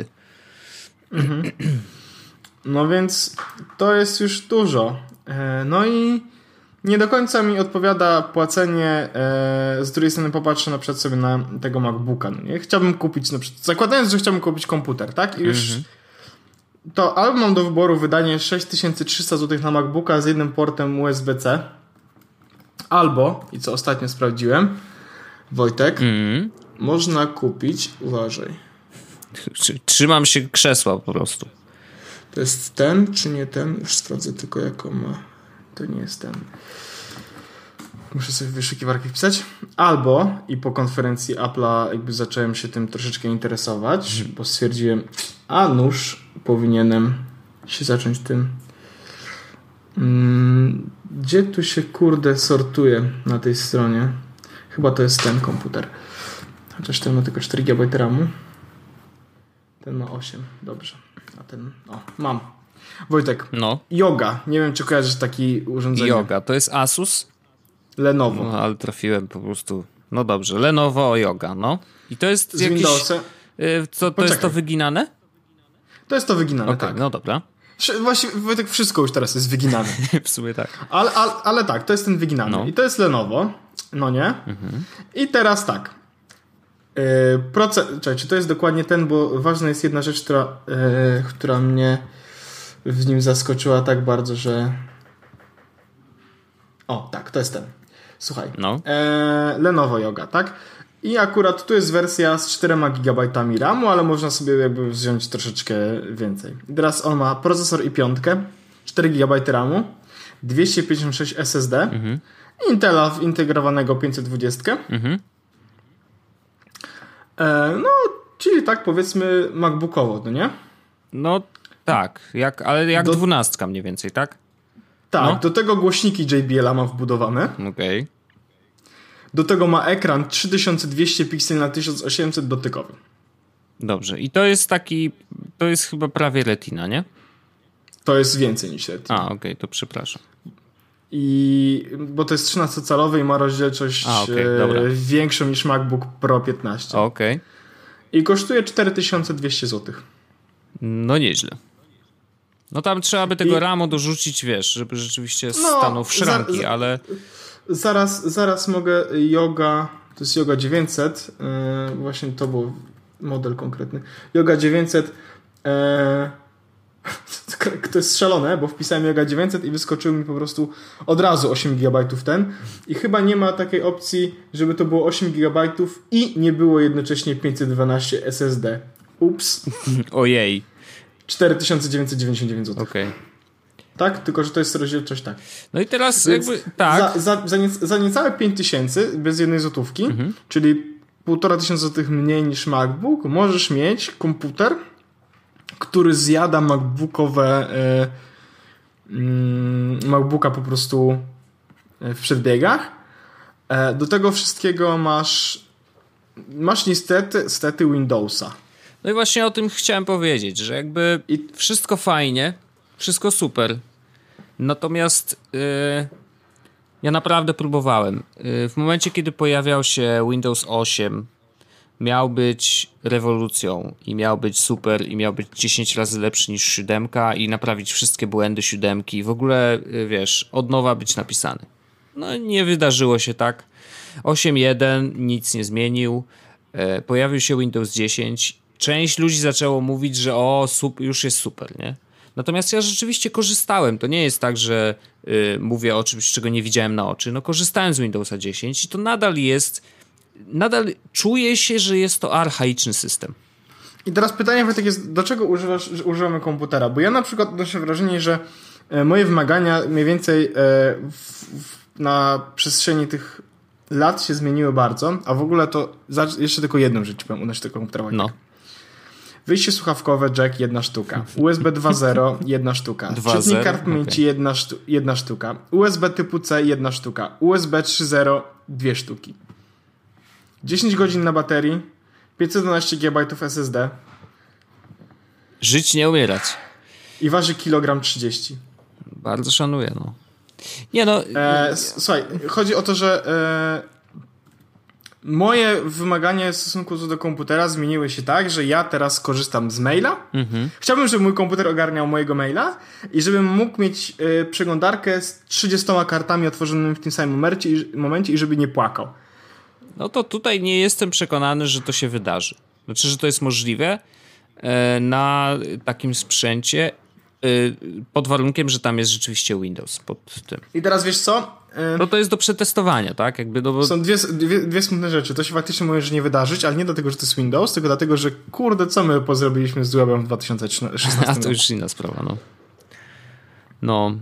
No więc to jest już dużo. E, no i nie do końca mi odpowiada płacenie, e, z drugiej strony popatrzę na przykład sobie na tego MacBooka. No nie? Chciałbym kupić, na przykład, zakładając, że chciałbym kupić komputer, tak? I już Mhm. to albo mam do wyboru wydanie sześć tysięcy trzysta złotych na MacBooka z jednym portem U S B C, albo, i co ostatnio sprawdziłem, Wojtek, Mm. można kupić, uważaj, Trzymam się krzesła po prostu. to jest ten, czy nie ten? Już sprawdzę tylko, jaką ma. To nie jest ten. Muszę sobie w wyszukiwarkę wpisać. Albo, i po konferencji Apple'a jakby zacząłem się tym troszeczkę interesować, bo stwierdziłem, a nuż powinienem się zacząć tym. Mm, gdzie tu się kurde sortuje na tej stronie? Chyba to jest ten komputer. Chociaż ten ma tylko cztery giga ramu. Ten ma osiem. Dobrze. A ten... O, mam. Wojtek. No. Yoga. Nie wiem, czy kojarzysz taki urządzenie. Yoga. To jest Asus? Lenovo. No, ale trafiłem po prostu. No dobrze, Lenovo Yoga, no. I to jest Z jakiś... Windowsem. Y, co, to Poczekaj. jest to wyginane? To jest to wyginane, Okej, tak. no dobra. Wszy- Właściwie, Wojtek, wszystko już teraz jest wyginane. W sumie tak. Ale, ale, ale tak, to jest ten wyginany. No. I to jest Lenovo. No nie? Mhm. I teraz tak. Yy, proces... Czekaj, czy to jest dokładnie ten, bo ważna jest jedna rzecz, która, yy, która mnie w nim zaskoczyła tak bardzo, że... O, tak, to jest ten. Słuchaj. No. E, Lenovo Yoga, tak? I akurat tu jest wersja z czterema gigabajtami ramu, ale można sobie jakby wziąć troszeczkę więcej. I teraz on ma procesor i pięć, cztery gigabajty ramu, dwieście pięćdziesiąt sześć S S D, Mhm. Intela integrowanego pięćset dwadzieścia. Mhm. E, no, czyli tak powiedzmy MacBookowo, no nie? No tak, jak, ale jak Do- dwunastka mniej więcej, tak? Tak, No. do tego głośniki J B L a ma wbudowane. Okej. Do tego ma ekran trzy tysiące dwieście pikseli na tysiąc osiemset dotykowy. Dobrze. I to jest taki, to jest chyba prawie retina, nie? To jest więcej niż Retina. A, okej, to przepraszam. I, bo to jest trzynastocalowy i ma rozdzielczość A, okej, e, dobra. większą niż MacBook Pro piętnaście. Okej. I kosztuje cztery tysiące dwieście złotych. No nieźle. No tam trzeba by tego I- ramu dorzucić, wiesz, żeby rzeczywiście No, stanął w szranki, za- za- ale... Zaraz, zaraz mogę Yoga, to jest Yoga dziewięćset, e, właśnie to był model konkretny. Yoga dziewięćset, e, to jest szalone, bo wpisałem Yoga dziewięćset i wyskoczył mi po prostu od razu osiem gigabajtów ten i chyba nie ma takiej opcji, żeby to było osiem gigabajtów i nie było jednocześnie pięćset dwanaście S S D. Ups. Ojej. cztery tysiące dziewięćset dziewięćdziesiąt dziewięć złotych. Okej. tak? Tylko, że to jest rozdzielczość tak. No i teraz Więc jakby, tak. Za, za, za, nie, za niecałe pięć tysięcy bez jednej złotówki, mhm. czyli półtora tysiąca złotych mniej niż MacBook, możesz mieć komputer, który zjada MacBookowe y, y, MacBooka po prostu w przedbiegach. E, do tego wszystkiego masz masz niestety, niestety Windowsa. No i właśnie o tym chciałem powiedzieć, że jakby I... wszystko fajnie, wszystko super. Natomiast yy, ja naprawdę próbowałem. Yy, w momencie, kiedy pojawiał się Windows osiem, miał być rewolucją i miał być super i miał być dziesięć razy lepszy niż siódemka i naprawić wszystkie błędy siódemki. W ogóle, yy, wiesz, od nowa być napisany. No nie wydarzyło się tak. osiem jeden nic nie zmienił. Yy, pojawił się Windows dziesięć. Część ludzi zaczęło mówić, że o, super, już jest super, nie? Natomiast ja rzeczywiście korzystałem. To nie jest tak, że y, mówię o czymś, czego nie widziałem na oczy. No korzystałem z Windowsa dziesięć i to nadal jest, nadal czuję się, że jest to archaiczny system. I teraz pytanie, Wojtek, jest, do czego używasz, używamy komputera? Bo ja na przykład odnoszę wrażenie, że moje wymagania mniej więcej w, w, na przestrzeni tych lat się zmieniły bardzo, a w ogóle to jeszcze tylko jedną rzecz powiem odnośnie tego komputera, Wojtek. No. Wyjście słuchawkowe, jack, jedna sztuka. U S B dwa zero, jedna sztuka. Czytnik kart pamięci, okay. jedna, sztu- jedna sztuka. U S B typu C, jedna sztuka. U S B trzy zero, dwie sztuki. dziesięć godzin na baterii, pięćset dwanaście gigabajtów S S D. Żyć, nie umierać. I waży kilogram trzydzieści. Bardzo szanuję, no. Nie no... E, słuchaj, chodzi o to, że... E, moje wymagania w stosunku do komputera zmieniły się tak, że ja teraz korzystam z maila. Mhm. Chciałbym, żeby mój komputer ogarniał mojego maila i żebym mógł mieć y, przeglądarkę z trzydziestoma kartami otworzonymi w tym samym momencie, momencie i żeby nie płakał. No to tutaj nie jestem przekonany, że to się wydarzy. Znaczy, że to jest możliwe y, na takim sprzęcie y, pod warunkiem, że tam jest rzeczywiście Windows pod tym. I teraz wiesz co? No to jest do przetestowania, tak? Jakby do... Są dwie, dwie, dwie smutne rzeczy. To się faktycznie może nie wydarzyć, ale nie dlatego, że to jest Windows, tylko dlatego, że kurde, co my pozrobiliśmy z webem w dwa tysiące szesnastym roku. A to już inna sprawa, no. No.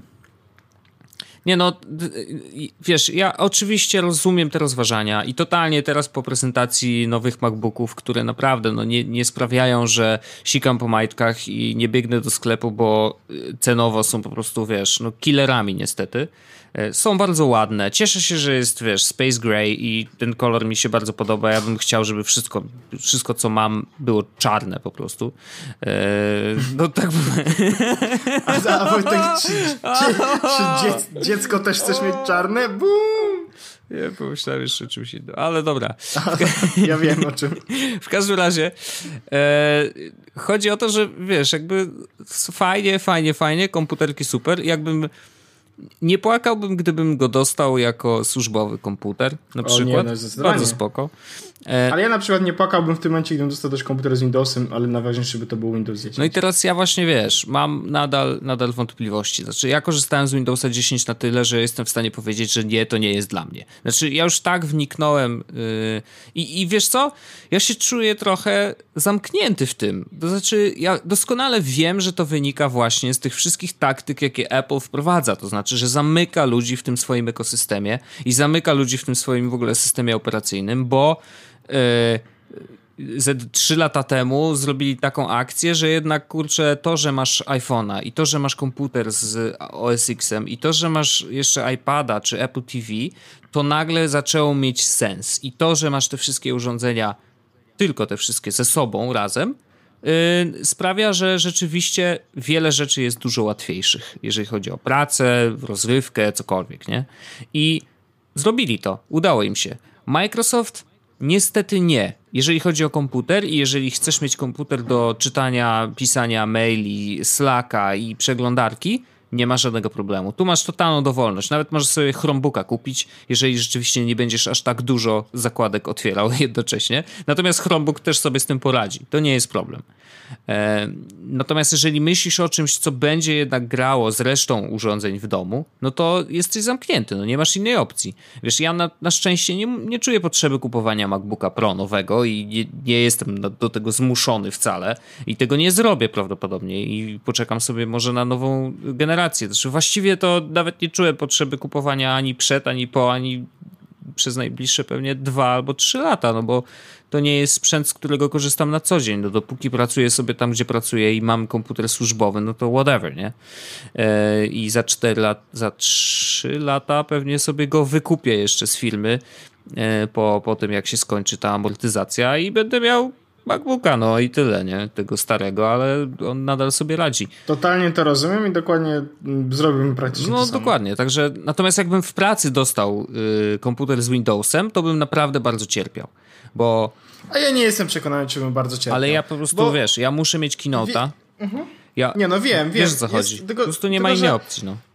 Nie no, wiesz, ja oczywiście rozumiem te rozważania i totalnie teraz po prezentacji nowych MacBooków, które naprawdę no, nie, nie sprawiają, że sikam po majtkach i nie biegnę do sklepu, bo cenowo są po prostu, wiesz, no killerami niestety. Są bardzo ładne. Cieszę się, że jest, wiesz, Space Gray i ten kolor mi się bardzo podoba. Ja bym chciał, żeby wszystko, wszystko co mam, było czarne po prostu. Eee, no tak... a, a Wojtek, czy, czy, czy dziec, dziecko też chcesz mieć czarne? Bum! Nie, pomyślałem jeszcze o czymś innym, ale dobra. Ja wiem o czym. W każdym razie e, chodzi o to, że wiesz, jakby fajnie, fajnie, fajnie, komputerki super. Jakbym nie płakałbym, gdybym go dostał jako służbowy komputer, na o przykład. Nie, no bardzo spoko. E... Ale ja na przykład nie płakałbym w tym momencie, gdybym dostał też komputer z Windowsem, ale najważniejsze, żeby to był Windows dziesięć. No i teraz ja właśnie, wiesz, mam nadal, nadal wątpliwości. Znaczy, ja korzystałem z Windowsa dziesięć na tyle, że jestem w stanie powiedzieć, że nie, to nie jest dla mnie. Znaczy, ja już tak wniknąłem yy... I, i wiesz co? Ja się czuję trochę zamknięty w tym. To znaczy, ja doskonale wiem, że to wynika właśnie z tych wszystkich taktyk, jakie Apple wprowadza. To znaczy, że zamyka ludzi w tym swoim ekosystemie i zamyka ludzi w tym swoim w ogóle systemie operacyjnym, bo ze trzy lata temu zrobili taką akcję, że jednak kurczę, to, że masz iPhone'a i to, że masz komputer z O S X-em i to, że masz jeszcze iPada czy Apple T V, to nagle zaczęło mieć sens. I to, że masz te wszystkie urządzenia, tylko te wszystkie ze sobą razem, yy, sprawia, że rzeczywiście wiele rzeczy jest dużo łatwiejszych, jeżeli chodzi o pracę, rozrywkę, cokolwiek, nie? I zrobili to. Udało im się. Microsoft niestety nie. Jeżeli chodzi o komputer i jeżeli chcesz mieć komputer do czytania, pisania maili, Slacka i przeglądarki, nie ma żadnego problemu. Tu masz totalną dowolność. Nawet możesz sobie Chromebooka kupić, jeżeli rzeczywiście nie będziesz aż tak dużo zakładek otwierał jednocześnie. Natomiast Chromebook też sobie z tym poradzi. To nie jest problem. E, natomiast jeżeli myślisz o czymś, co będzie jednak grało z resztą urządzeń w domu, no to jesteś zamknięty, no nie masz innej opcji. Wiesz, ja na, na szczęście nie, nie czuję potrzeby kupowania MacBooka Pro nowego i nie, nie jestem do, do tego zmuszony wcale i tego nie zrobię prawdopodobnie i poczekam sobie może na nową generację. Znaczy właściwie to nawet nie czuję potrzeby kupowania ani przed, ani po, ani przez najbliższe pewnie dwa albo trzy lata, no bo to nie jest sprzęt, z którego korzystam na co dzień. No dopóki pracuję sobie tam, gdzie pracuję i mam komputer służbowy, no to whatever, nie? E, I za cztery lata, za trzy lata pewnie sobie go wykupię jeszcze z firmy e, po, po tym, jak się skończy ta amortyzacja i będę miał MacBooka, no i tyle, nie? Tego starego, ale on nadal sobie radzi. Totalnie to rozumiem i dokładnie zrobimy praktycznie no, to samo. No dokładnie, także natomiast jakbym w pracy dostał y, komputer z Windowsem, to bym naprawdę bardzo cierpiał, bo... A ja nie jestem przekonany, czy bym bardzo cierpiał. Ale ja po prostu, bo... wiesz, ja muszę mieć Keynote'a. Wie... Mhm. Ja... Nie, no wiem, wiem. Wiesz, o co chodzi. Tylko, po prostu nie tylko, ma innej że... opcji, no.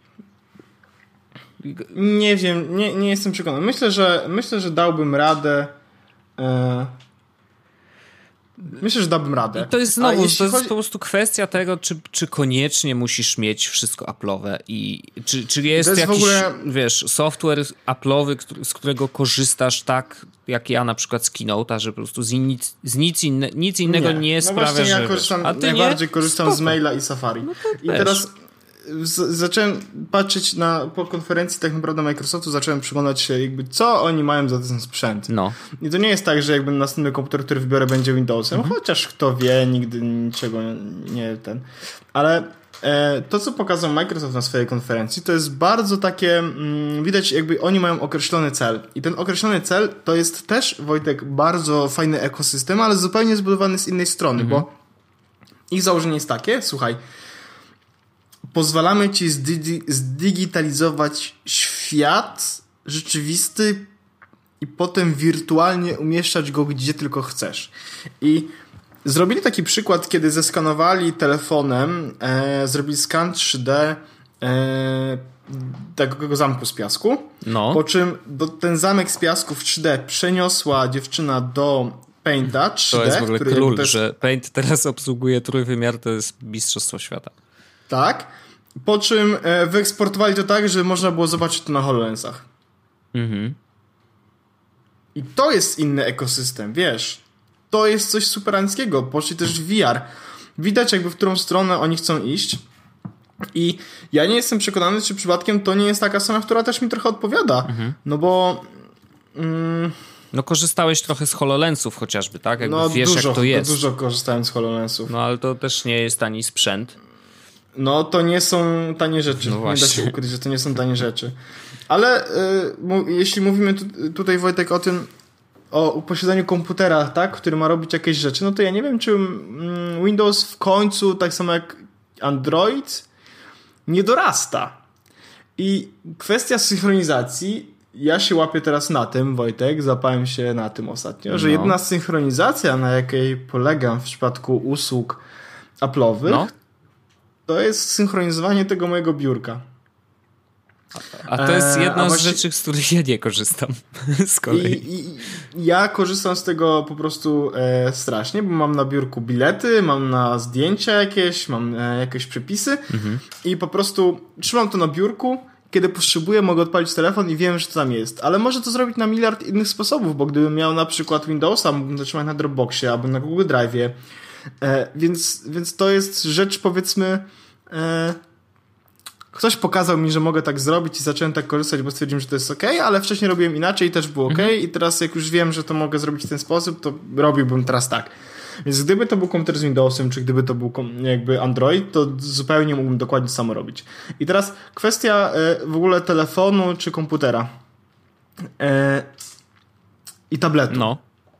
Nie wiem, nie, nie jestem przekonany. Myślę, że myślę, że dałbym radę... E... Myślę, że dałbym radę. I to jest znowu, to jest chodzi... po prostu kwestia tego, czy, czy koniecznie musisz mieć wszystko Apple'owe i czy, czy jest, jest jakiś, w ogóle... wiesz, software Apple'owy, który, z którego korzystasz tak, jak ja na przykład z Keynote'a, że po prostu z nic, z nic, inne, nic innego nie, nie no sprawia, właśnie że... ja korzystam, a ty najbardziej nie? korzystam Spoko. z maila i Safari. No I teraz z, zacząłem patrzeć na, po konferencji tak naprawdę Microsoftu, zacząłem przyglądać się jakby co oni mają za ten sprzęt. No. I to nie jest tak, że jakby następny komputer, który wybiorę, będzie Windowsem, mhm. chociaż kto wie, nigdy niczego nie ten. Ale e, to, co pokazał Microsoft na swojej konferencji, to jest bardzo takie, mm, widać jakby oni mają określony cel. I ten określony cel to jest też, Wojtek, bardzo fajny ekosystem, ale zupełnie zbudowany z innej strony, mhm. bo ich założenie jest takie, słuchaj, pozwalamy ci zdi- zdigitalizować świat rzeczywisty i potem wirtualnie umieszczać go gdzie tylko chcesz. I zrobili taki przykład, kiedy zeskanowali telefonem, e, zrobili skan trzy D e, takiego zamku z piasku, no. po czym do, ten zamek z piasku w trzy D przeniosła dziewczyna do Painta trzy D. To jest w ogóle który król, też... że Paint teraz obsługuje trójwymiar, to jest mistrzostwo świata. Tak. Po czym e, wyeksportowali to tak, że można było zobaczyć to na HoloLensach. Mhm. I to jest inny ekosystem, wiesz. To jest coś superanckiego. Poszli też w V R. Widać jakby w którą stronę oni chcą iść. I ja nie jestem przekonany, czy przypadkiem to nie jest taka strona, która też mi trochę odpowiada. Mhm. No bo... Mm, no korzystałeś trochę z HoloLensów chociażby, tak? Jakby no wiesz, dużo, jak to jest. dużo korzystałem z HoloLensów. No ale to też nie jest tani sprzęt. No to nie są tanie rzeczy. No nie da się ukryć, że to nie są tanie rzeczy. Ale y, mu, jeśli mówimy tu, tutaj, Wojtek, o tym, o posiadaniu komputera, tak, który ma robić jakieś rzeczy, no to ja nie wiem, czy mm, Windows w końcu, tak samo jak Android, nie dorasta. I kwestia synchronizacji, ja się łapię teraz na tym, Wojtek, zapałem się na tym ostatnio, że no. jedna synchronizacja, na jakiej polegam w przypadku usług Apple'owych, no. to jest synchronizowanie tego mojego biurka. A to jest jedna eee, z właśnie... rzeczy, z których ja nie korzystam z kolei. I, i, ja korzystam z tego po prostu e, strasznie, bo mam na biurku bilety, mam na zdjęcia jakieś, mam e, jakieś przepisy mhm. i po prostu trzymam to na biurku. Kiedy potrzebuję, mogę odpalić telefon i wiem, że to tam jest. Ale może to zrobić na miliard innych sposobów, bo gdybym miał na przykład Windowsa, mógłbym to trzymać na Dropboxie albo na Google Drive'ie. E, więc, więc to jest rzecz, powiedzmy... E, Ktoś pokazał mi, że mogę tak zrobić i zacząłem tak korzystać, bo stwierdziłem, że to jest okej, ale wcześniej robiłem inaczej i też było okej mhm. i teraz jak już wiem, że to mogę zrobić w ten sposób, to robiłbym teraz tak. Więc gdyby to był komputer z Windowsem, czy gdyby to był jakby Android, to zupełnie mógłbym dokładnie samo robić. I teraz kwestia w ogóle telefonu czy komputera i tabletu. No.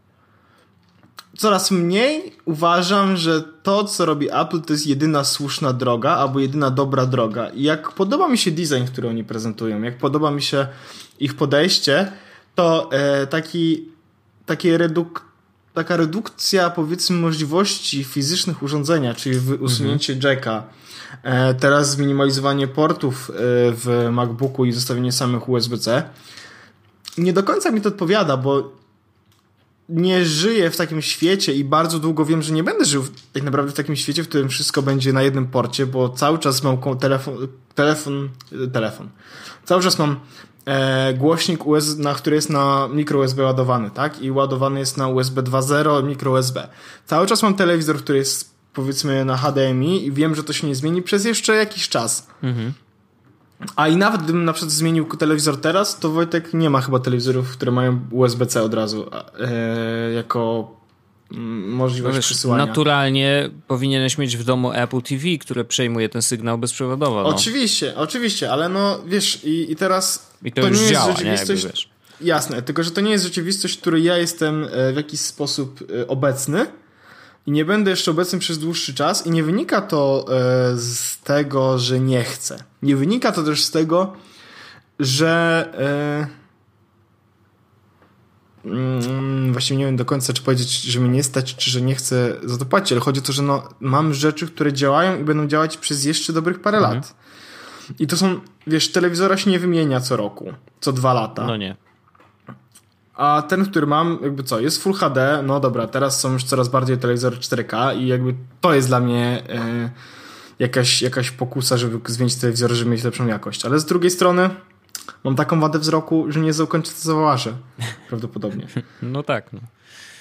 Coraz mniej uważam, że to, co robi Apple, to jest jedyna słuszna droga, albo jedyna dobra droga. I jak podoba mi się design, który oni prezentują, jak podoba mi się ich podejście, to e, taki, takie reduk, taka redukcja, powiedzmy, możliwości fizycznych urządzenia, czyli usunięcie mhm. jacka, e, teraz zminimalizowanie portów e, w MacBooku i zostawienie samych U S B C, nie do końca mi to odpowiada, bo nie żyję w takim świecie i bardzo długo wiem, że nie będę żył w, tak naprawdę w takim świecie, w którym wszystko będzie na jednym porcie, bo cały czas mam telefon, telefon, telefon. Cały czas mam e, głośnik U S B, na, który jest na mikro U S B ładowany, tak? I ładowany jest na U S B dwa zero, mikro U S B. Cały czas mam telewizor, który jest powiedzmy na H D M I i wiem, że to się nie zmieni przez jeszcze jakiś czas. Mhm. A i nawet gdybym na przykład zmienił telewizor teraz, to Wojtek nie ma chyba telewizorów, które mają U S B C od razu e, jako mm, możliwość no wiesz, przesyłania. Naturalnie powinieneś mieć w domu Apple T V, które przejmuje ten sygnał bezprzewodowo. No. Oczywiście, oczywiście, ale no wiesz i, i teraz I to, to już nie działa, jest rzeczywistość. Nie, jakby, wiesz. Jasne, tylko że to nie jest rzeczywistość, w której ja jestem w jakiś sposób obecny. I nie będę jeszcze obecny przez dłuższy czas i nie wynika to e, z tego, że nie chcę. Nie wynika to też z tego, że e, mm, właściwie nie wiem do końca, czy powiedzieć, że mnie nie stać, czy że nie chcę za to płacić, ale chodzi o to, że no, mam rzeczy, które działają i będą działać przez jeszcze dobrych parę mhm. lat. I to są, wiesz, telewizora się nie wymienia co roku, co dwa lata. No nie. A ten, który mam, jakby co, jest Full H D, no dobra, teraz są już coraz bardziej telewizory cztery K i jakby to jest dla mnie e, jakaś, jakaś pokusa, żeby zmienić telewizor, żeby mieć lepszą jakość. Ale z drugiej strony mam taką wadę wzroku, że nie zakończę to zawałaszę. Prawdopodobnie. No tak. No.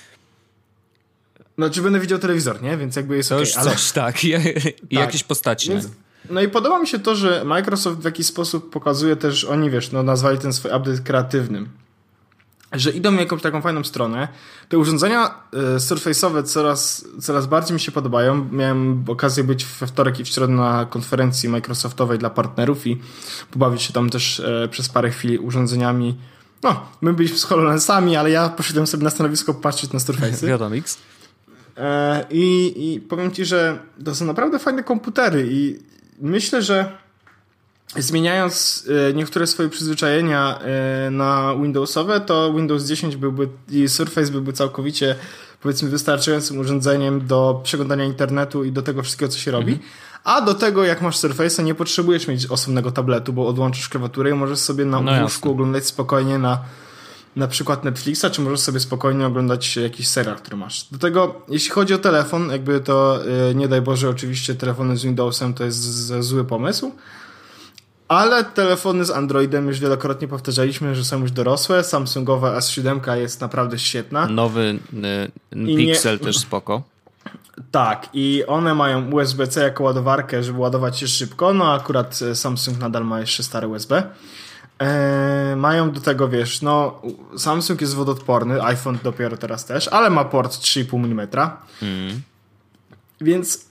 Znaczy będę widział telewizor, nie? Więc jakby jest to okej. już ale... coś, tak. I, i tak. Jakieś postaci. Więc, no i podoba mi się to, że Microsoft w jakiś sposób pokazuje też, oni wiesz, no nazwali ten swój update kreatywnym. Że idą w jakąś taką fajną stronę. Te urządzenia y, surface'owe coraz, coraz bardziej mi się podobają. Miałem okazję być we wtorek i w środę na konferencji Microsoftowej dla partnerów i pobawić się tam też y, przez parę chwil urządzeniami. No, my byliśmy z HoloLensami, ale ja poszedłem sobie na stanowisko patrzeć na surface'y. Wiadomo, X. E, i, I powiem ci, że to są naprawdę fajne komputery i myślę, że zmieniając e, niektóre swoje przyzwyczajenia e, na Windowsowe, to Windows dziesięć byłby i Surface byłby całkowicie, powiedzmy, wystarczającym urządzeniem do przeglądania internetu i do tego wszystkiego, co się robi. Mhm. A do tego, jak masz Surface'a, nie potrzebujesz mieć osobnego tabletu, bo odłączysz klawiaturę i możesz sobie na no łóżku oglądać spokojnie na na przykład Netflixa, czy możesz sobie spokojnie oglądać jakiś serial, który masz. Do tego, jeśli chodzi o telefon, jakby to yy, nie daj Boże, oczywiście telefony z Windowsem to jest z, zły pomysł, ale telefony z Androidem już wielokrotnie powtarzaliśmy, że są już dorosłe. Samsungowa S siedem jest naprawdę świetna. Nowy y, Pixel nie... też spoko. Tak, i one mają U S B C jako ładowarkę, żeby ładować się szybko, no akurat Samsung nadal ma jeszcze stare U S B. Eee, mają do tego, wiesz, no Samsung jest wodoodporny, iPhone dopiero teraz też, ale ma port trzy i pół milimetra. Mm. Więc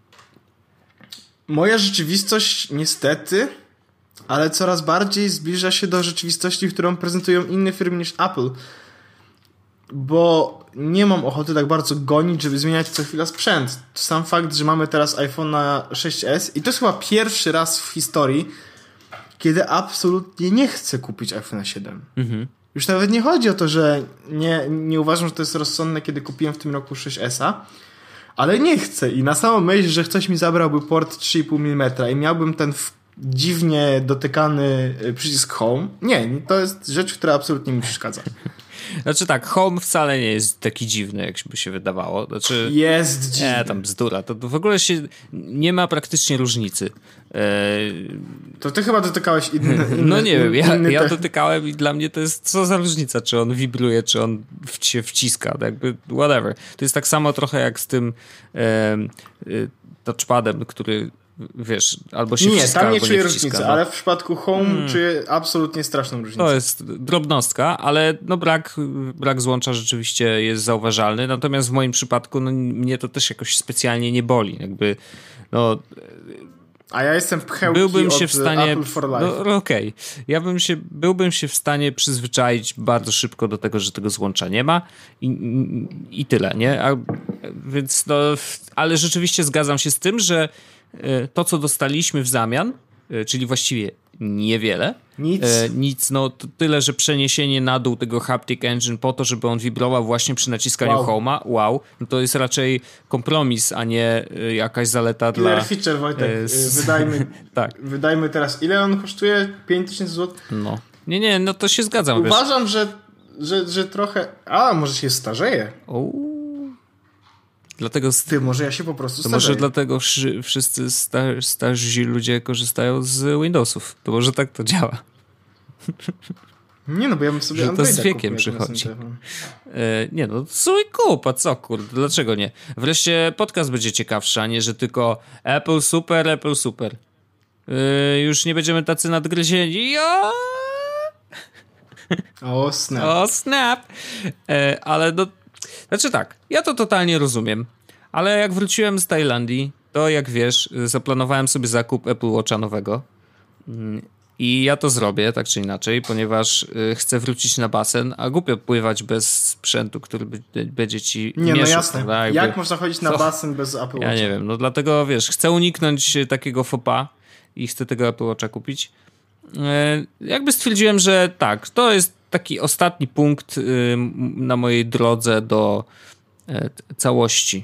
moja rzeczywistość niestety, ale coraz bardziej zbliża się do rzeczywistości, którą prezentują inne firmy niż Apple. Bo nie mam ochoty tak bardzo gonić, żeby zmieniać co chwila sprzęt. Sam fakt, że mamy teraz iPhone'a sześć S i to jest chyba pierwszy raz w historii, kiedy absolutnie nie chcę kupić iPhone'a siedem. Mhm. Już nawet nie chodzi o to, że nie, nie uważam, że to jest rozsądne, kiedy kupiłem w tym roku sześć S a, ale nie chcę. I na samą myśl, że ktoś mi zabrałby port trzy i pół milimetra i miałbym ten w, dziwnie dotykany przycisk Home, nie, to jest rzecz, która absolutnie mi przeszkadza. Znaczy tak, Home wcale nie jest taki dziwny, jak by się wydawało. Znaczy, jest dziwny. Nie, tam bzdura. To, to w ogóle się nie ma praktycznie różnicy. Eee... To ty chyba dotykałeś inny, inny No nie wiem, ja, ja te... dotykałem i dla mnie to jest co za różnica, czy on wibruje, czy on w, się wciska, jakby whatever. To jest tak samo trochę jak z tym e, e, touchpadem, który wiesz, albo się nie, wciska, tam nie albo czuję nie różnicy, wciska, no. Ale w przypadku Home hmm. czuję absolutnie straszną różnicę. To jest drobnostka, ale no brak, brak złącza rzeczywiście jest zauważalny, natomiast w moim przypadku no, mnie to też jakoś specjalnie nie boli, jakby no... A ja jestem pchełki byłbym się od w stanie, Apple for Life. No, okej. Okay. Ja bym się, byłbym się w stanie przyzwyczaić bardzo szybko do tego, że tego złącza nie ma i, i, i tyle, nie? A, więc no, ale rzeczywiście zgadzam się z tym, że to, co dostaliśmy w zamian, czyli właściwie niewiele. Nic. E, nic, no to tyle, że przeniesienie na dół tego Haptic Engine po to, żeby on wibrował właśnie przy naciskaniu wow. Home'a, wow, no to jest raczej kompromis, a nie e, jakaś zaleta Killer dla... feature, Wojtek. E, z... Wydajmy, tak. Wydajmy teraz. Ile on kosztuje? pięć tysięcy złotych? No. Nie, nie, no to się zgadzam. Uważam, wiesz. że że, że trochę... A, może się starzeje? O. Dlatego... Ty, może ja się po prostu to starzeję. może dlatego wszy, wszyscy star, starzy ludzie korzystają z Windowsów. To może tak to działa. Nie no, bo ja bym sobie że to z Androida wiekiem kupił, przychodzi. E, nie no, słuchaj kup, a co kurde, dlaczego nie? Wreszcie podcast będzie ciekawszy, a nie, że tylko Apple super, Apple super. E, już nie będziemy tacy nadgryzieni. O, o snap. o, snap. E, ale no, znaczy tak, ja to totalnie rozumiem, ale jak wróciłem z Tajlandii, to jak wiesz, zaplanowałem sobie zakup Apple Watcha nowego. I ja to zrobię, tak czy inaczej, ponieważ y, chcę wrócić na basen, a głupio pływać bez sprzętu, który by, będzie ci Nie, mieszał, no jasne. prawda? Jakby, jak można chodzić na co? basen bez Apple Watcha? Ja nie wiem, no dlatego, wiesz, chcę uniknąć takiego faux pas i chcę tego Apple Watcha kupić. Y, jakby stwierdziłem, że tak, to jest taki ostatni punkt y, na mojej drodze do y, całości.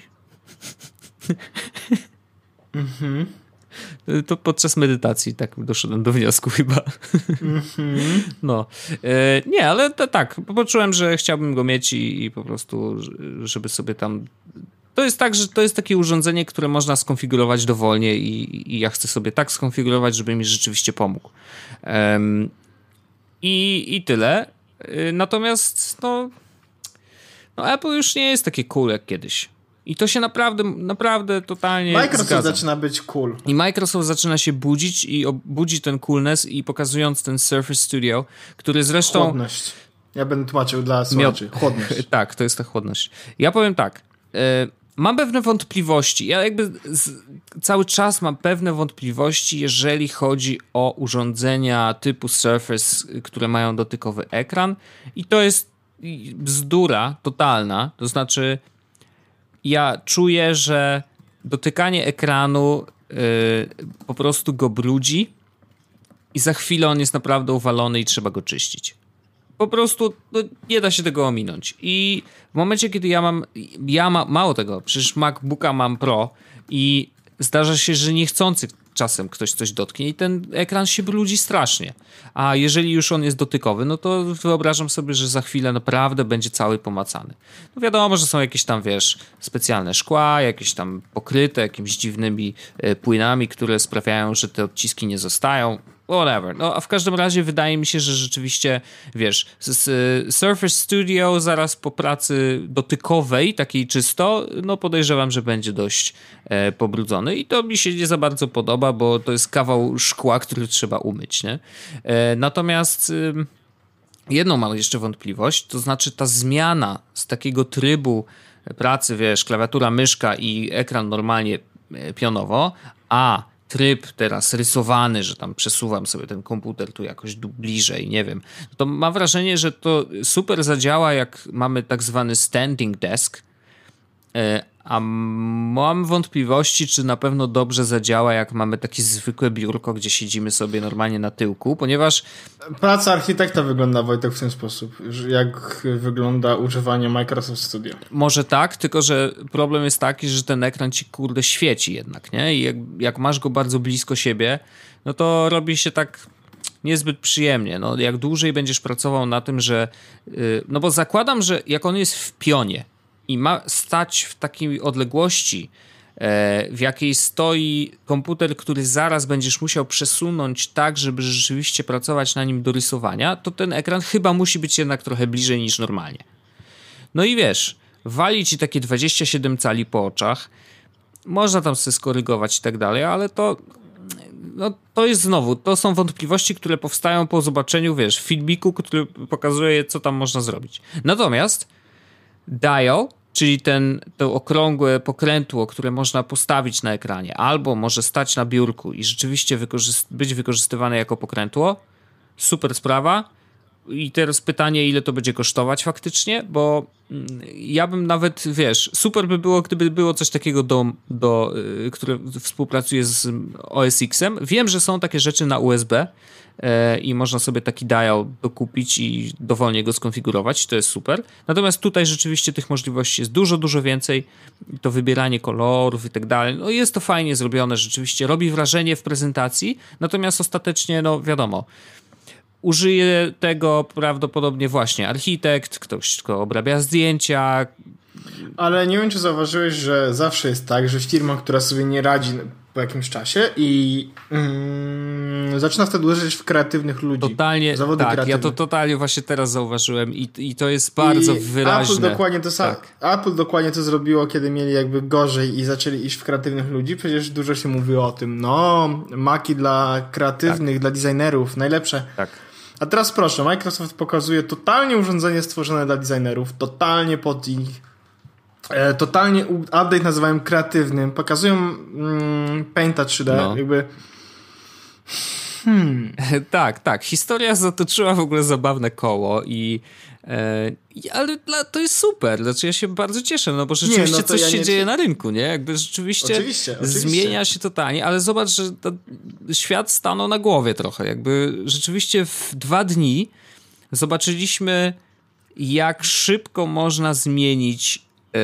Mhm. To podczas medytacji tak doszedłem do wniosku chyba. Mm-hmm. No. E, nie, ale to, tak, poczułem, że chciałbym go mieć i, i po prostu, żeby sobie tam... To jest tak, że to jest takie urządzenie, które można skonfigurować dowolnie i, i ja chcę sobie tak skonfigurować, żeby mi rzeczywiście pomógł. Um, i, I tyle. E, natomiast no, no Apple już nie jest takie cool jak kiedyś. I to się naprawdę, naprawdę totalnie Microsoft zgadza. zaczyna być cool. I Microsoft zaczyna się budzić i budzi ten coolness i pokazując ten Surface Studio, który zresztą... Chłodność. Ja będę tłumaczył dla słuchaczy. Chłodność. Tak, to jest ta chłodność. Ja powiem tak. Y, mam pewne wątpliwości. Ja jakby z, cały czas mam pewne wątpliwości, jeżeli chodzi o urządzenia typu Surface, które mają dotykowy ekran. I to jest bzdura totalna. To znaczy... Ja czuję, że dotykanie ekranu yy, po prostu go brudzi i za chwilę on jest naprawdę uwalony i trzeba go czyścić. Po prostu no, nie da się tego ominąć. I w momencie, kiedy ja mam, ja ma, mało tego, przecież MacBooka mam Pro i zdarza się, że niechcący czasem ktoś coś dotknie i ten ekran się brudzi strasznie. A jeżeli już on jest dotykowy, no to wyobrażam sobie, że za chwilę naprawdę będzie cały pomacany. No wiadomo, że są jakieś tam, wiesz, specjalne szkła, jakieś tam pokryte jakimiś dziwnymi y, płynami, które sprawiają, że te odciski nie zostają. Whatever. No a w każdym razie wydaje mi się, że rzeczywiście, wiesz, z, z Surface Studio zaraz po pracy dotykowej, takiej czysto, no podejrzewam, że będzie dość e, pobrudzony i to mi się nie za bardzo podoba, bo to jest kawał szkła, który trzeba umyć, nie? E, natomiast y, jedną mam jeszcze wątpliwość, to znaczy ta zmiana z takiego trybu pracy, wiesz, klawiatura, myszka i ekran normalnie pionowo, a tryb teraz rysowany, że tam przesuwam sobie ten komputer tu jakoś bliżej, nie wiem. To mam wrażenie, że to super zadziała, jak mamy tak zwany standing desk, a mam wątpliwości, czy na pewno dobrze zadziała, jak mamy takie zwykłe biurko, gdzie siedzimy sobie normalnie na tyłku, ponieważ... Praca architekta wygląda, Wojtek, w ten sposób, jak wygląda używanie Microsoft Studio. Może tak, tylko że problem jest taki, że ten ekran ci kurde świeci jednak, nie? I jak, jak masz go bardzo blisko siebie, no to robi się tak niezbyt przyjemnie. No, jak dłużej będziesz pracował na tym, że... Yy, no bo zakładam, że jak on jest w pionie i ma stać w takiej odległości, e, w jakiej stoi komputer, który zaraz będziesz musiał przesunąć tak, żeby rzeczywiście pracować na nim do rysowania, to ten ekran chyba musi być jednak trochę bliżej niż normalnie. No i wiesz, wali ci takie dwadzieścia siedem cali po oczach, można tam sobie skorygować i tak dalej, ale to no, to jest znowu, to są wątpliwości, które powstają po zobaczeniu, wiesz, filmiku, który pokazuje, co tam można zrobić. Natomiast dial, czyli ten, to okrągłe pokrętło, które można postawić na ekranie, albo może stać na biurku i rzeczywiście wykorzyst- być wykorzystywane jako pokrętło, super sprawa. I teraz pytanie, ile to będzie kosztować faktycznie, bo ja bym nawet, wiesz, super by było, gdyby było coś takiego, do, do, yy, które współpracuje z O S X-em. Wiem, że są takie rzeczy na U S B yy, i można sobie taki dial dokupić i dowolnie go skonfigurować, to jest super. Natomiast tutaj rzeczywiście tych możliwości jest dużo, dużo więcej. To wybieranie kolorów i tak dalej, no jest to fajnie zrobione, rzeczywiście robi wrażenie w prezentacji, natomiast ostatecznie, no wiadomo, użyje tego prawdopodobnie właśnie architekt, ktoś, kto obrabia zdjęcia. Ale nie wiem, czy zauważyłeś, że zawsze jest tak, że firma, która sobie nie radzi po jakimś czasie i mm, zaczyna wtedy uderzyć w kreatywnych ludzi. Totalnie, zawody tak, kreatywne. ja to totalnie właśnie teraz zauważyłem i, i to jest bardzo I wyraźne. Apple dokładnie, to sa- tak. Apple dokładnie to zrobiło, kiedy mieli jakby gorzej i zaczęli iść w kreatywnych ludzi. Przecież dużo się mówiło o tym. No, Maki dla kreatywnych, tak. dla designerów, najlepsze. Tak. A teraz proszę, Microsoft pokazuje totalnie urządzenie stworzone dla designerów, totalnie pod ich e, totalnie update nazywają kreatywnym, pokazują mm, Painta trzy D, no. jakby hmm. tak, tak. Historia zatoczyła w ogóle zabawne koło i e, ale dla, to jest super. Znaczy ja się bardzo cieszę, no bo rzeczywiście nie, no coś ja się nie... dzieje na rynku, nie? Jakby rzeczywiście oczywiście, oczywiście. zmienia się totalnie, ale zobacz, że to, świat stanął na głowie trochę. Jakby rzeczywiście w dwa dni zobaczyliśmy, jak szybko można zmienić e,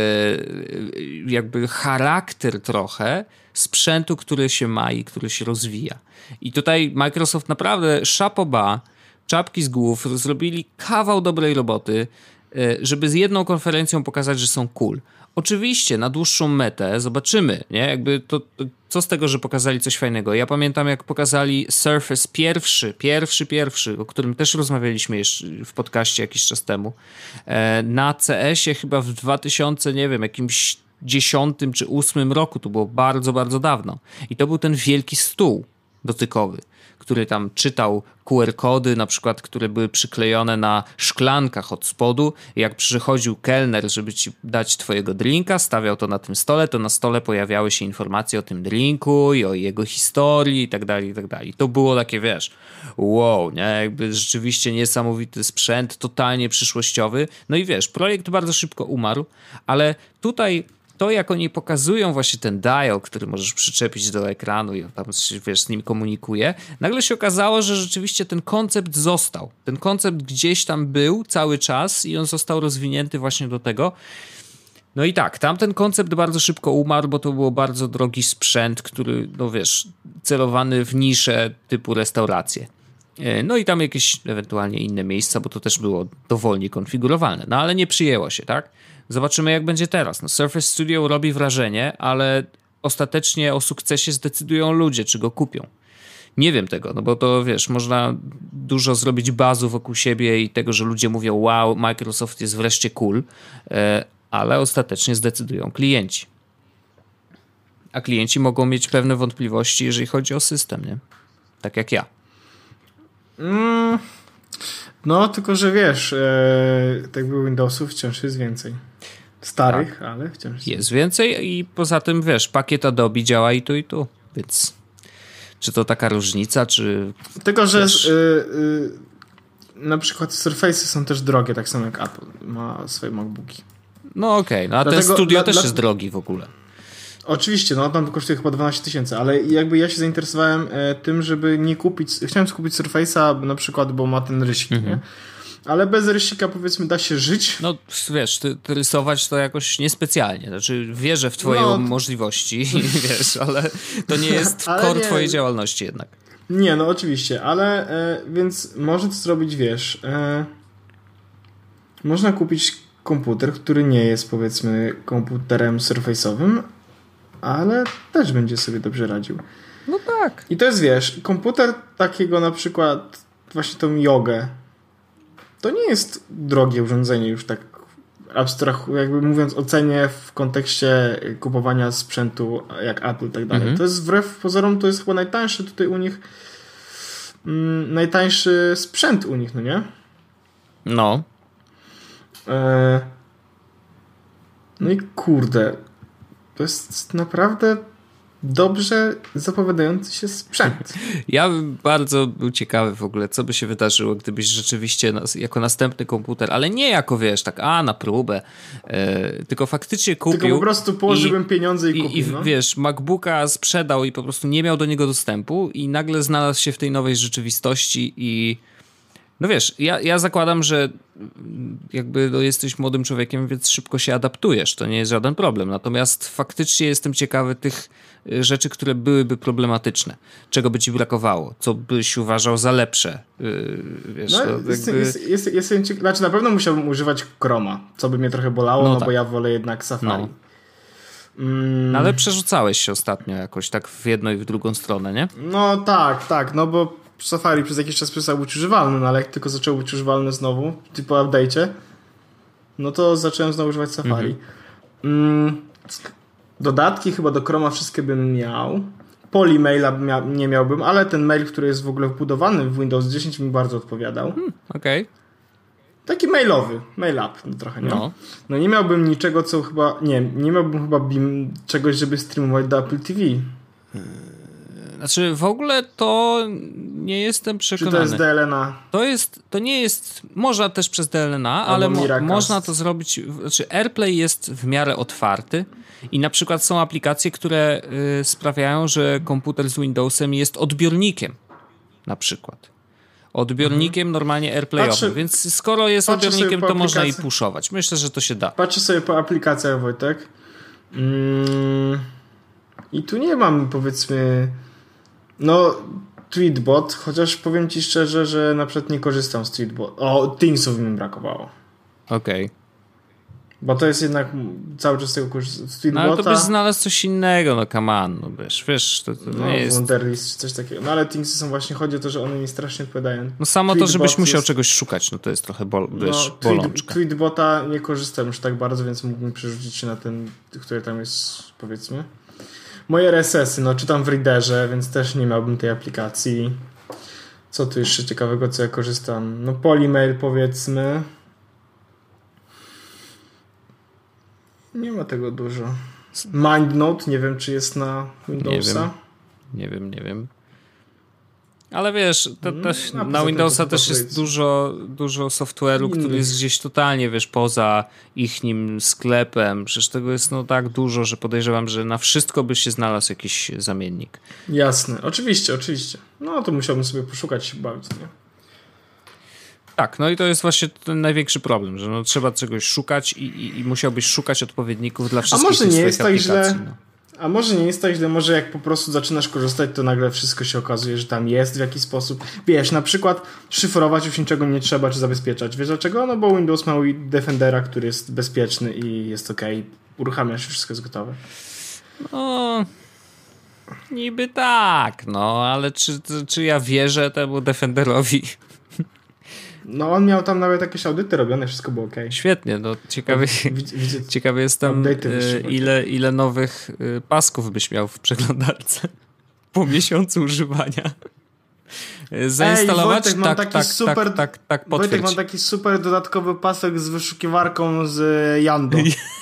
jakby charakter trochę sprzętu, który się ma i który się rozwija. I tutaj Microsoft naprawdę chapeau bas, czapki z głów, zrobili kawał dobrej roboty, żeby z jedną konferencją pokazać, że są cool. Oczywiście na dłuższą metę zobaczymy, nie? Jakby to, to, co z tego, że pokazali coś fajnego. Ja pamiętam, jak pokazali Surface pierwszy, pierwszy, pierwszy, o którym też rozmawialiśmy jeszcze w podcaście jakiś czas temu, na C S ie chyba w dwa tysiące, nie wiem, jakimś dziesiątym czy ósmym roku, to było bardzo, bardzo dawno. I to był ten wielki stół dotykowy, który tam czytał Q R kody, na przykład, które były przyklejone na szklankach od spodu. Jak przychodził kelner, żeby ci dać twojego drinka, stawiał to na tym stole, to na stole pojawiały się informacje o tym drinku i o jego historii i tak dalej, i tak dalej. To było takie, wiesz, wow, nie? Jakby rzeczywiście niesamowity sprzęt, totalnie przyszłościowy. No i wiesz, projekt bardzo szybko umarł, ale tutaj to, jak oni pokazują właśnie ten dial, który możesz przyczepić do ekranu i tam się, wiesz, z nim komunikuje, nagle się okazało, że rzeczywiście ten koncept został. Ten koncept gdzieś tam był cały czas i on został rozwinięty właśnie do tego. No i tak, tamten koncept bardzo szybko umarł, bo to był bardzo drogi sprzęt, który, no wiesz, celowany w nisze typu restauracje. No i tam jakieś ewentualnie inne miejsca, bo to też było dowolnie konfigurowalne. No ale nie przyjęło się, tak? Zobaczymy, jak będzie teraz. No, Surface Studio robi wrażenie, ale ostatecznie o sukcesie zdecydują ludzie, czy go kupią. Nie wiem tego, no bo to wiesz, można dużo zrobić bazu wokół siebie i tego, że ludzie mówią, wow, Microsoft jest wreszcie cool, ale ostatecznie zdecydują klienci. A klienci mogą mieć pewne wątpliwości, jeżeli chodzi o system, nie? Tak jak ja. Mm, no, tylko że wiesz, e, tak by Windowsów wciąż jest więcej. Starych, tak, ale wciąż jest. Jest więcej i poza tym, wiesz, pakiet Adobe działa i tu, i tu, więc czy to taka różnica, czy... Tylko, że wiesz, y, y, na przykład Surface'y są też drogie, tak samo jak Apple ma swoje MacBooki. No okej, okay. No a Dlatego, ten Studio dla, też dla... jest drogi w ogóle. Oczywiście, no tam kosztuje chyba dwanaście tysięcy, ale jakby ja się zainteresowałem e, tym, żeby nie kupić, chciałem skupić Surface'a na przykład, bo ma ten rysik, mhm. nie? Ale bez rysika, powiedzmy, da się żyć. No wiesz, ty, ty rysować to jakoś niespecjalnie, znaczy wierzę w twoje no, możliwości, wiesz, ale to nie jest core nie. twojej działalności jednak. Nie, no oczywiście, ale e, więc może to zrobić, wiesz, e, można kupić komputer, który nie jest, powiedzmy, komputerem surface'owym, ale też będzie sobie dobrze radził. No tak. I to jest, wiesz, komputer takiego na przykład właśnie tą jogę. To nie jest drogie urządzenie już tak abstrahu, jakby mówiąc o cenie w kontekście kupowania sprzętu jak Apple i tak dalej. Mhm. To jest wbrew pozorom, to jest chyba najtańszy tutaj u nich mm, najtańszy sprzęt u nich, no nie? No. E... No i kurde, to jest naprawdę dobrze zapowiadający się sprzęt. Ja bym bardzo był ciekawy w ogóle, co by się wydarzyło, gdybyś rzeczywiście nas, jako następny komputer, ale nie jako, wiesz, tak a, na próbę, e, tylko faktycznie kupił. Tylko po prostu położyłbym i, pieniądze i, i kupił. I no. wiesz, MacBooka sprzedał i po prostu nie miał do niego dostępu i nagle znalazł się w tej nowej rzeczywistości i No wiesz, ja, ja zakładam, że jakby no, jesteś młodym człowiekiem, więc szybko się adaptujesz, to nie jest żaden problem. Natomiast faktycznie jestem ciekawy tych rzeczy, które byłyby problematyczne. Czego by ci brakowało? Co byś uważał za lepsze? Yy, wiesz, no, to jest, jakby... jest, jest, jest, jest, znaczy na pewno musiałbym używać Chroma, co by mnie trochę bolało, no, no tak. Bo ja wolę jednak Safari. No. Mm. No, ale przerzucałeś się ostatnio jakoś tak w jedną i w drugą stronę, nie? No tak, tak, no bo Safari przez jakiś czas przestał być używalny, no ale jak tylko zaczął być używalny znowu, ty po update'cie, no to zacząłem znowu używać Safari. Mhm. Mm. Dodatki chyba do Chroma wszystkie bym miał. Polymaila mia- nie miałbym, ale ten mail, który jest w ogóle wbudowany w Windows dziesięć mi bardzo odpowiadał. Hmm, Okej. Okay. Taki mailowy, mail up no, trochę, nie? No. no nie miałbym niczego, co chyba, nie, nie miałbym chyba bim, czegoś, żeby streamować do Apple T V. Znaczy w ogóle to nie jestem przekonany. Czy to jest D L N A? To jest, to nie jest, można też przez D L N A, ale mo- można to zrobić, znaczy AirPlay jest w miarę otwarty i na przykład są aplikacje, które y, sprawiają, że komputer z Windowsem jest odbiornikiem na przykład. Odbiornikiem mhm. normalnie AirPlayowym, Patrzy, więc skoro jest odbiornikiem, to można i pushować. Myślę, że to się da. Patrzę sobie po aplikacjach, Wojtek. Mm, I tu nie mam, powiedzmy, no Tweetbot, chociaż powiem ci szczerze, że na przykład nie korzystam z Tweetbot. O, Thingsów mi brakowało. Okej. Okay. Bo to jest jednak cały czas tego korzystam z Tweetbota. No ale to byś znalazł coś innego, no come on, no wiesz, wiesz, to, to no, nie jest... Wunderlist czy coś takiego. No ale Thingsy są właśnie, chodzi o to, że one mi strasznie odpowiadają. No samo Tweetbot to, żebyś musiał jest... czegoś szukać, no to jest trochę bol, wiesz, no, bolączka. Tweet, Tweetbota nie korzystam już tak bardzo, więc mógłbym przerzucić się na ten, który tam jest, powiedzmy. Moje R S S y, no czytam w Readerze, więc też nie miałbym tej aplikacji. Co tu jeszcze ciekawego, co ja korzystam? No Polymail, powiedzmy. Nie ma tego dużo. MindNote, nie wiem, czy jest na Windowsa. Nie wiem, nie wiem. Nie wiem. Ale wiesz, to, to, no, na Windowsa też jest jest dużo, dużo software'u, który jest gdzieś totalnie, wiesz, poza ich nim sklepem. Przecież tego jest no tak dużo, że podejrzewam, że na wszystko by się znalazł jakiś zamiennik. Jasne, oczywiście, oczywiście. No to musiałbym sobie poszukać się bawić, nie? Tak, no i to jest właśnie ten największy problem, że no trzeba czegoś szukać i, i, i musiałbyś szukać odpowiedników dla wszystkich A może nie jest tak aplikacji. źle? No. A może nie jest tak źle, może jak po prostu zaczynasz korzystać, to nagle wszystko się okazuje, że tam jest w jakiś sposób. Wiesz, na przykład szyfrować już niczego nie trzeba, czy zabezpieczać. Wiesz dlaczego? No bo Windows ma Defendera, który jest bezpieczny i jest okej. Okay. Uruchamiasz, wszystko jest gotowe. No... Niby tak, no, ale czy, czy ja wierzę temu Defenderowi? No on miał tam nawet jakieś audyty robione, wszystko było okej. Okay. Świetnie, no ciekawy, Widz, ciekawy jestem ile, ile nowych pasków byś miał w przeglądarce po miesiącu używania. Zainstalować? Ej, Wojtek, mam tak, taki tak, super, tak, tak, tak, potwierdź. Wojtek, mam taki super dodatkowy pasek z wyszukiwarką z Yando.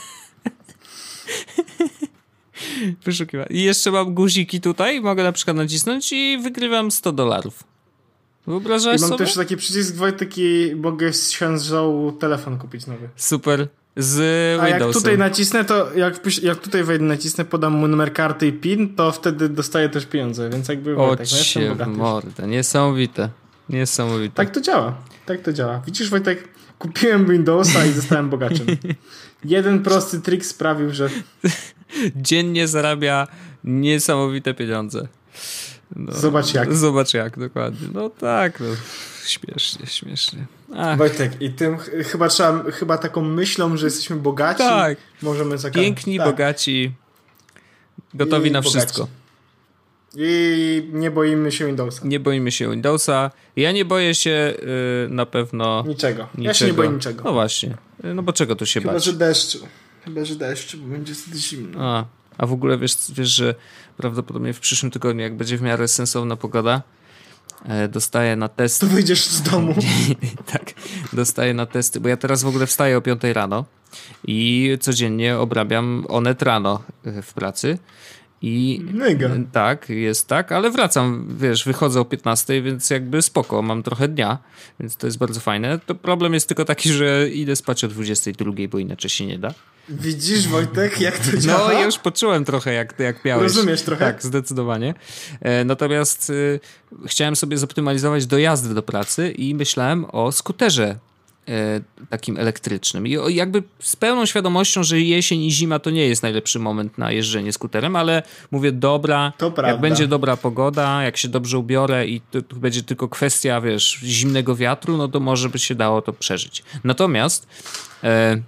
Wyszukiwa. I jeszcze mam guziki tutaj, mogę na przykład nacisnąć i wygrywam sto dolarów. Wyobrażasz I mam sobie? też taki przycisk, Wojtek, i mogę z księżą telefon kupić nowy. Super. Z A Windowsem. jak tutaj nacisnę, to jak, jak tutaj wejdę, nacisnę, podam mu numer karty i PIN, to wtedy dostaję też pieniądze, więc jakby Wojtek, no jestem bogaty. Mordę, niesamowite. Niesamowite. Tak to działa. Tak to działa. Widzisz, Wojtek, kupiłem Windowsa i zostałem bogaczem. Jeden prosty trik sprawił, że... Dziennie zarabia niesamowite pieniądze. No, zobacz jak. Zobacz jak, dokładnie. No tak, no. Śmiesznie, śmiesznie. Ach. Wojtek, i tym ch- chyba trzeba, chyba taką myślą, że jesteśmy bogaci, tak. możemy zakończyć. Piękni, tak. bogaci, gotowi I na bogaci. wszystko. I nie boimy się Windowsa. Nie boimy się Windowsa. Ja nie boję się yy, na pewno niczego. niczego. Ja się nie boję niczego. No właśnie. No bo czego tu się Chyba, bać? że deszczu. Chyba, że deszczu, bo będzie wtedy zimno. A, a w ogóle wiesz, wiesz, że prawdopodobnie w przyszłym tygodniu, jak będzie w miarę sensowna pogoda, e, dostaję na testy. To wyjdziesz z domu. Tak, dostaję na testy, bo ja teraz w ogóle wstaję o piątej rano i codziennie obrabiam Onet rano w pracy. I Mega. tak, jest tak, ale wracam, wiesz, wychodzę o piętnastej, więc jakby spoko, mam trochę dnia, więc to jest bardzo fajne. To problem jest tylko taki, że idę spać o dwudziestej drugiej, bo inaczej się nie da. Widzisz, Wojtek, jak to działa? No, już poczułem trochę, jak, jak miałeś. Rozumiesz trochę? Tak, zdecydowanie. E, natomiast y, chciałem sobie zoptymalizować dojazdy do pracy i myślałem o skuterze e, takim elektrycznym. I o, jakby z pełną świadomością, że jesień i zima to nie jest najlepszy moment na jeżdżenie skuterem, ale mówię, dobra, To jak prawda. będzie dobra pogoda, jak się dobrze ubiorę i to, to będzie tylko kwestia, wiesz, zimnego wiatru, no to może by się dało to przeżyć. Natomiast e,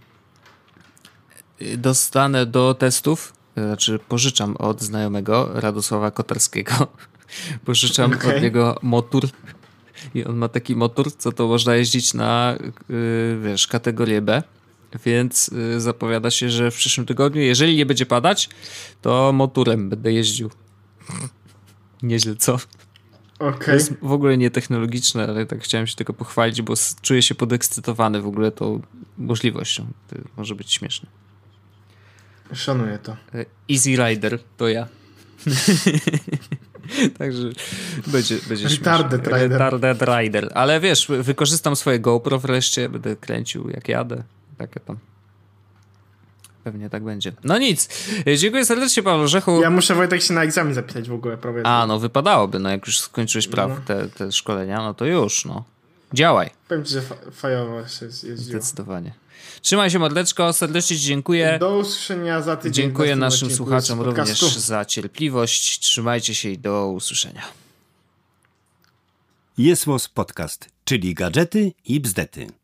dostanę do testów, znaczy pożyczam od znajomego Radosława Kotarskiego, pożyczam Okay. od niego motor i on ma taki motor, co to można jeździć na, yy, wiesz, kategorię B, więc yy, zapowiada się, że w przyszłym tygodniu, jeżeli nie będzie padać, to motorem będę jeździł. Nieźle, co? To Okej. jest w ogóle nietechnologiczne, ale tak chciałem się tylko pochwalić, bo s- czuję się podekscytowany w ogóle tą możliwością. To może być śmieszne. Szanuję to. Easy Rider to ja. Także będzie, będzie Retarded śmieszne. Rider. Retarded Rider. Ale wiesz, wykorzystam swoje GoPro wreszcie, będę kręcił jak jadę. Takie tam. Pewnie tak będzie. No nic. Dziękuję serdecznie, Paweł Orzechu. Ja muszę, Wojtek, się na egzamin zapisać w ogóle. Prawie. A, no wypadałoby, no jak już skończyłeś praw, No. te, te szkolenia, no to już, no. Działaj. Powiem ci, że fa- fajowo się jeździło. Zdecydowanie. Trzymaj się, mordeczko, serdecznie ci dziękuję. Do usłyszenia za tydzień. Dziękuję w następnym naszym odcinku słuchaczom z podcastu. również za cierpliwość. Trzymajcie się i do usłyszenia. Jest Podcast, czyli gadżety i bzdety.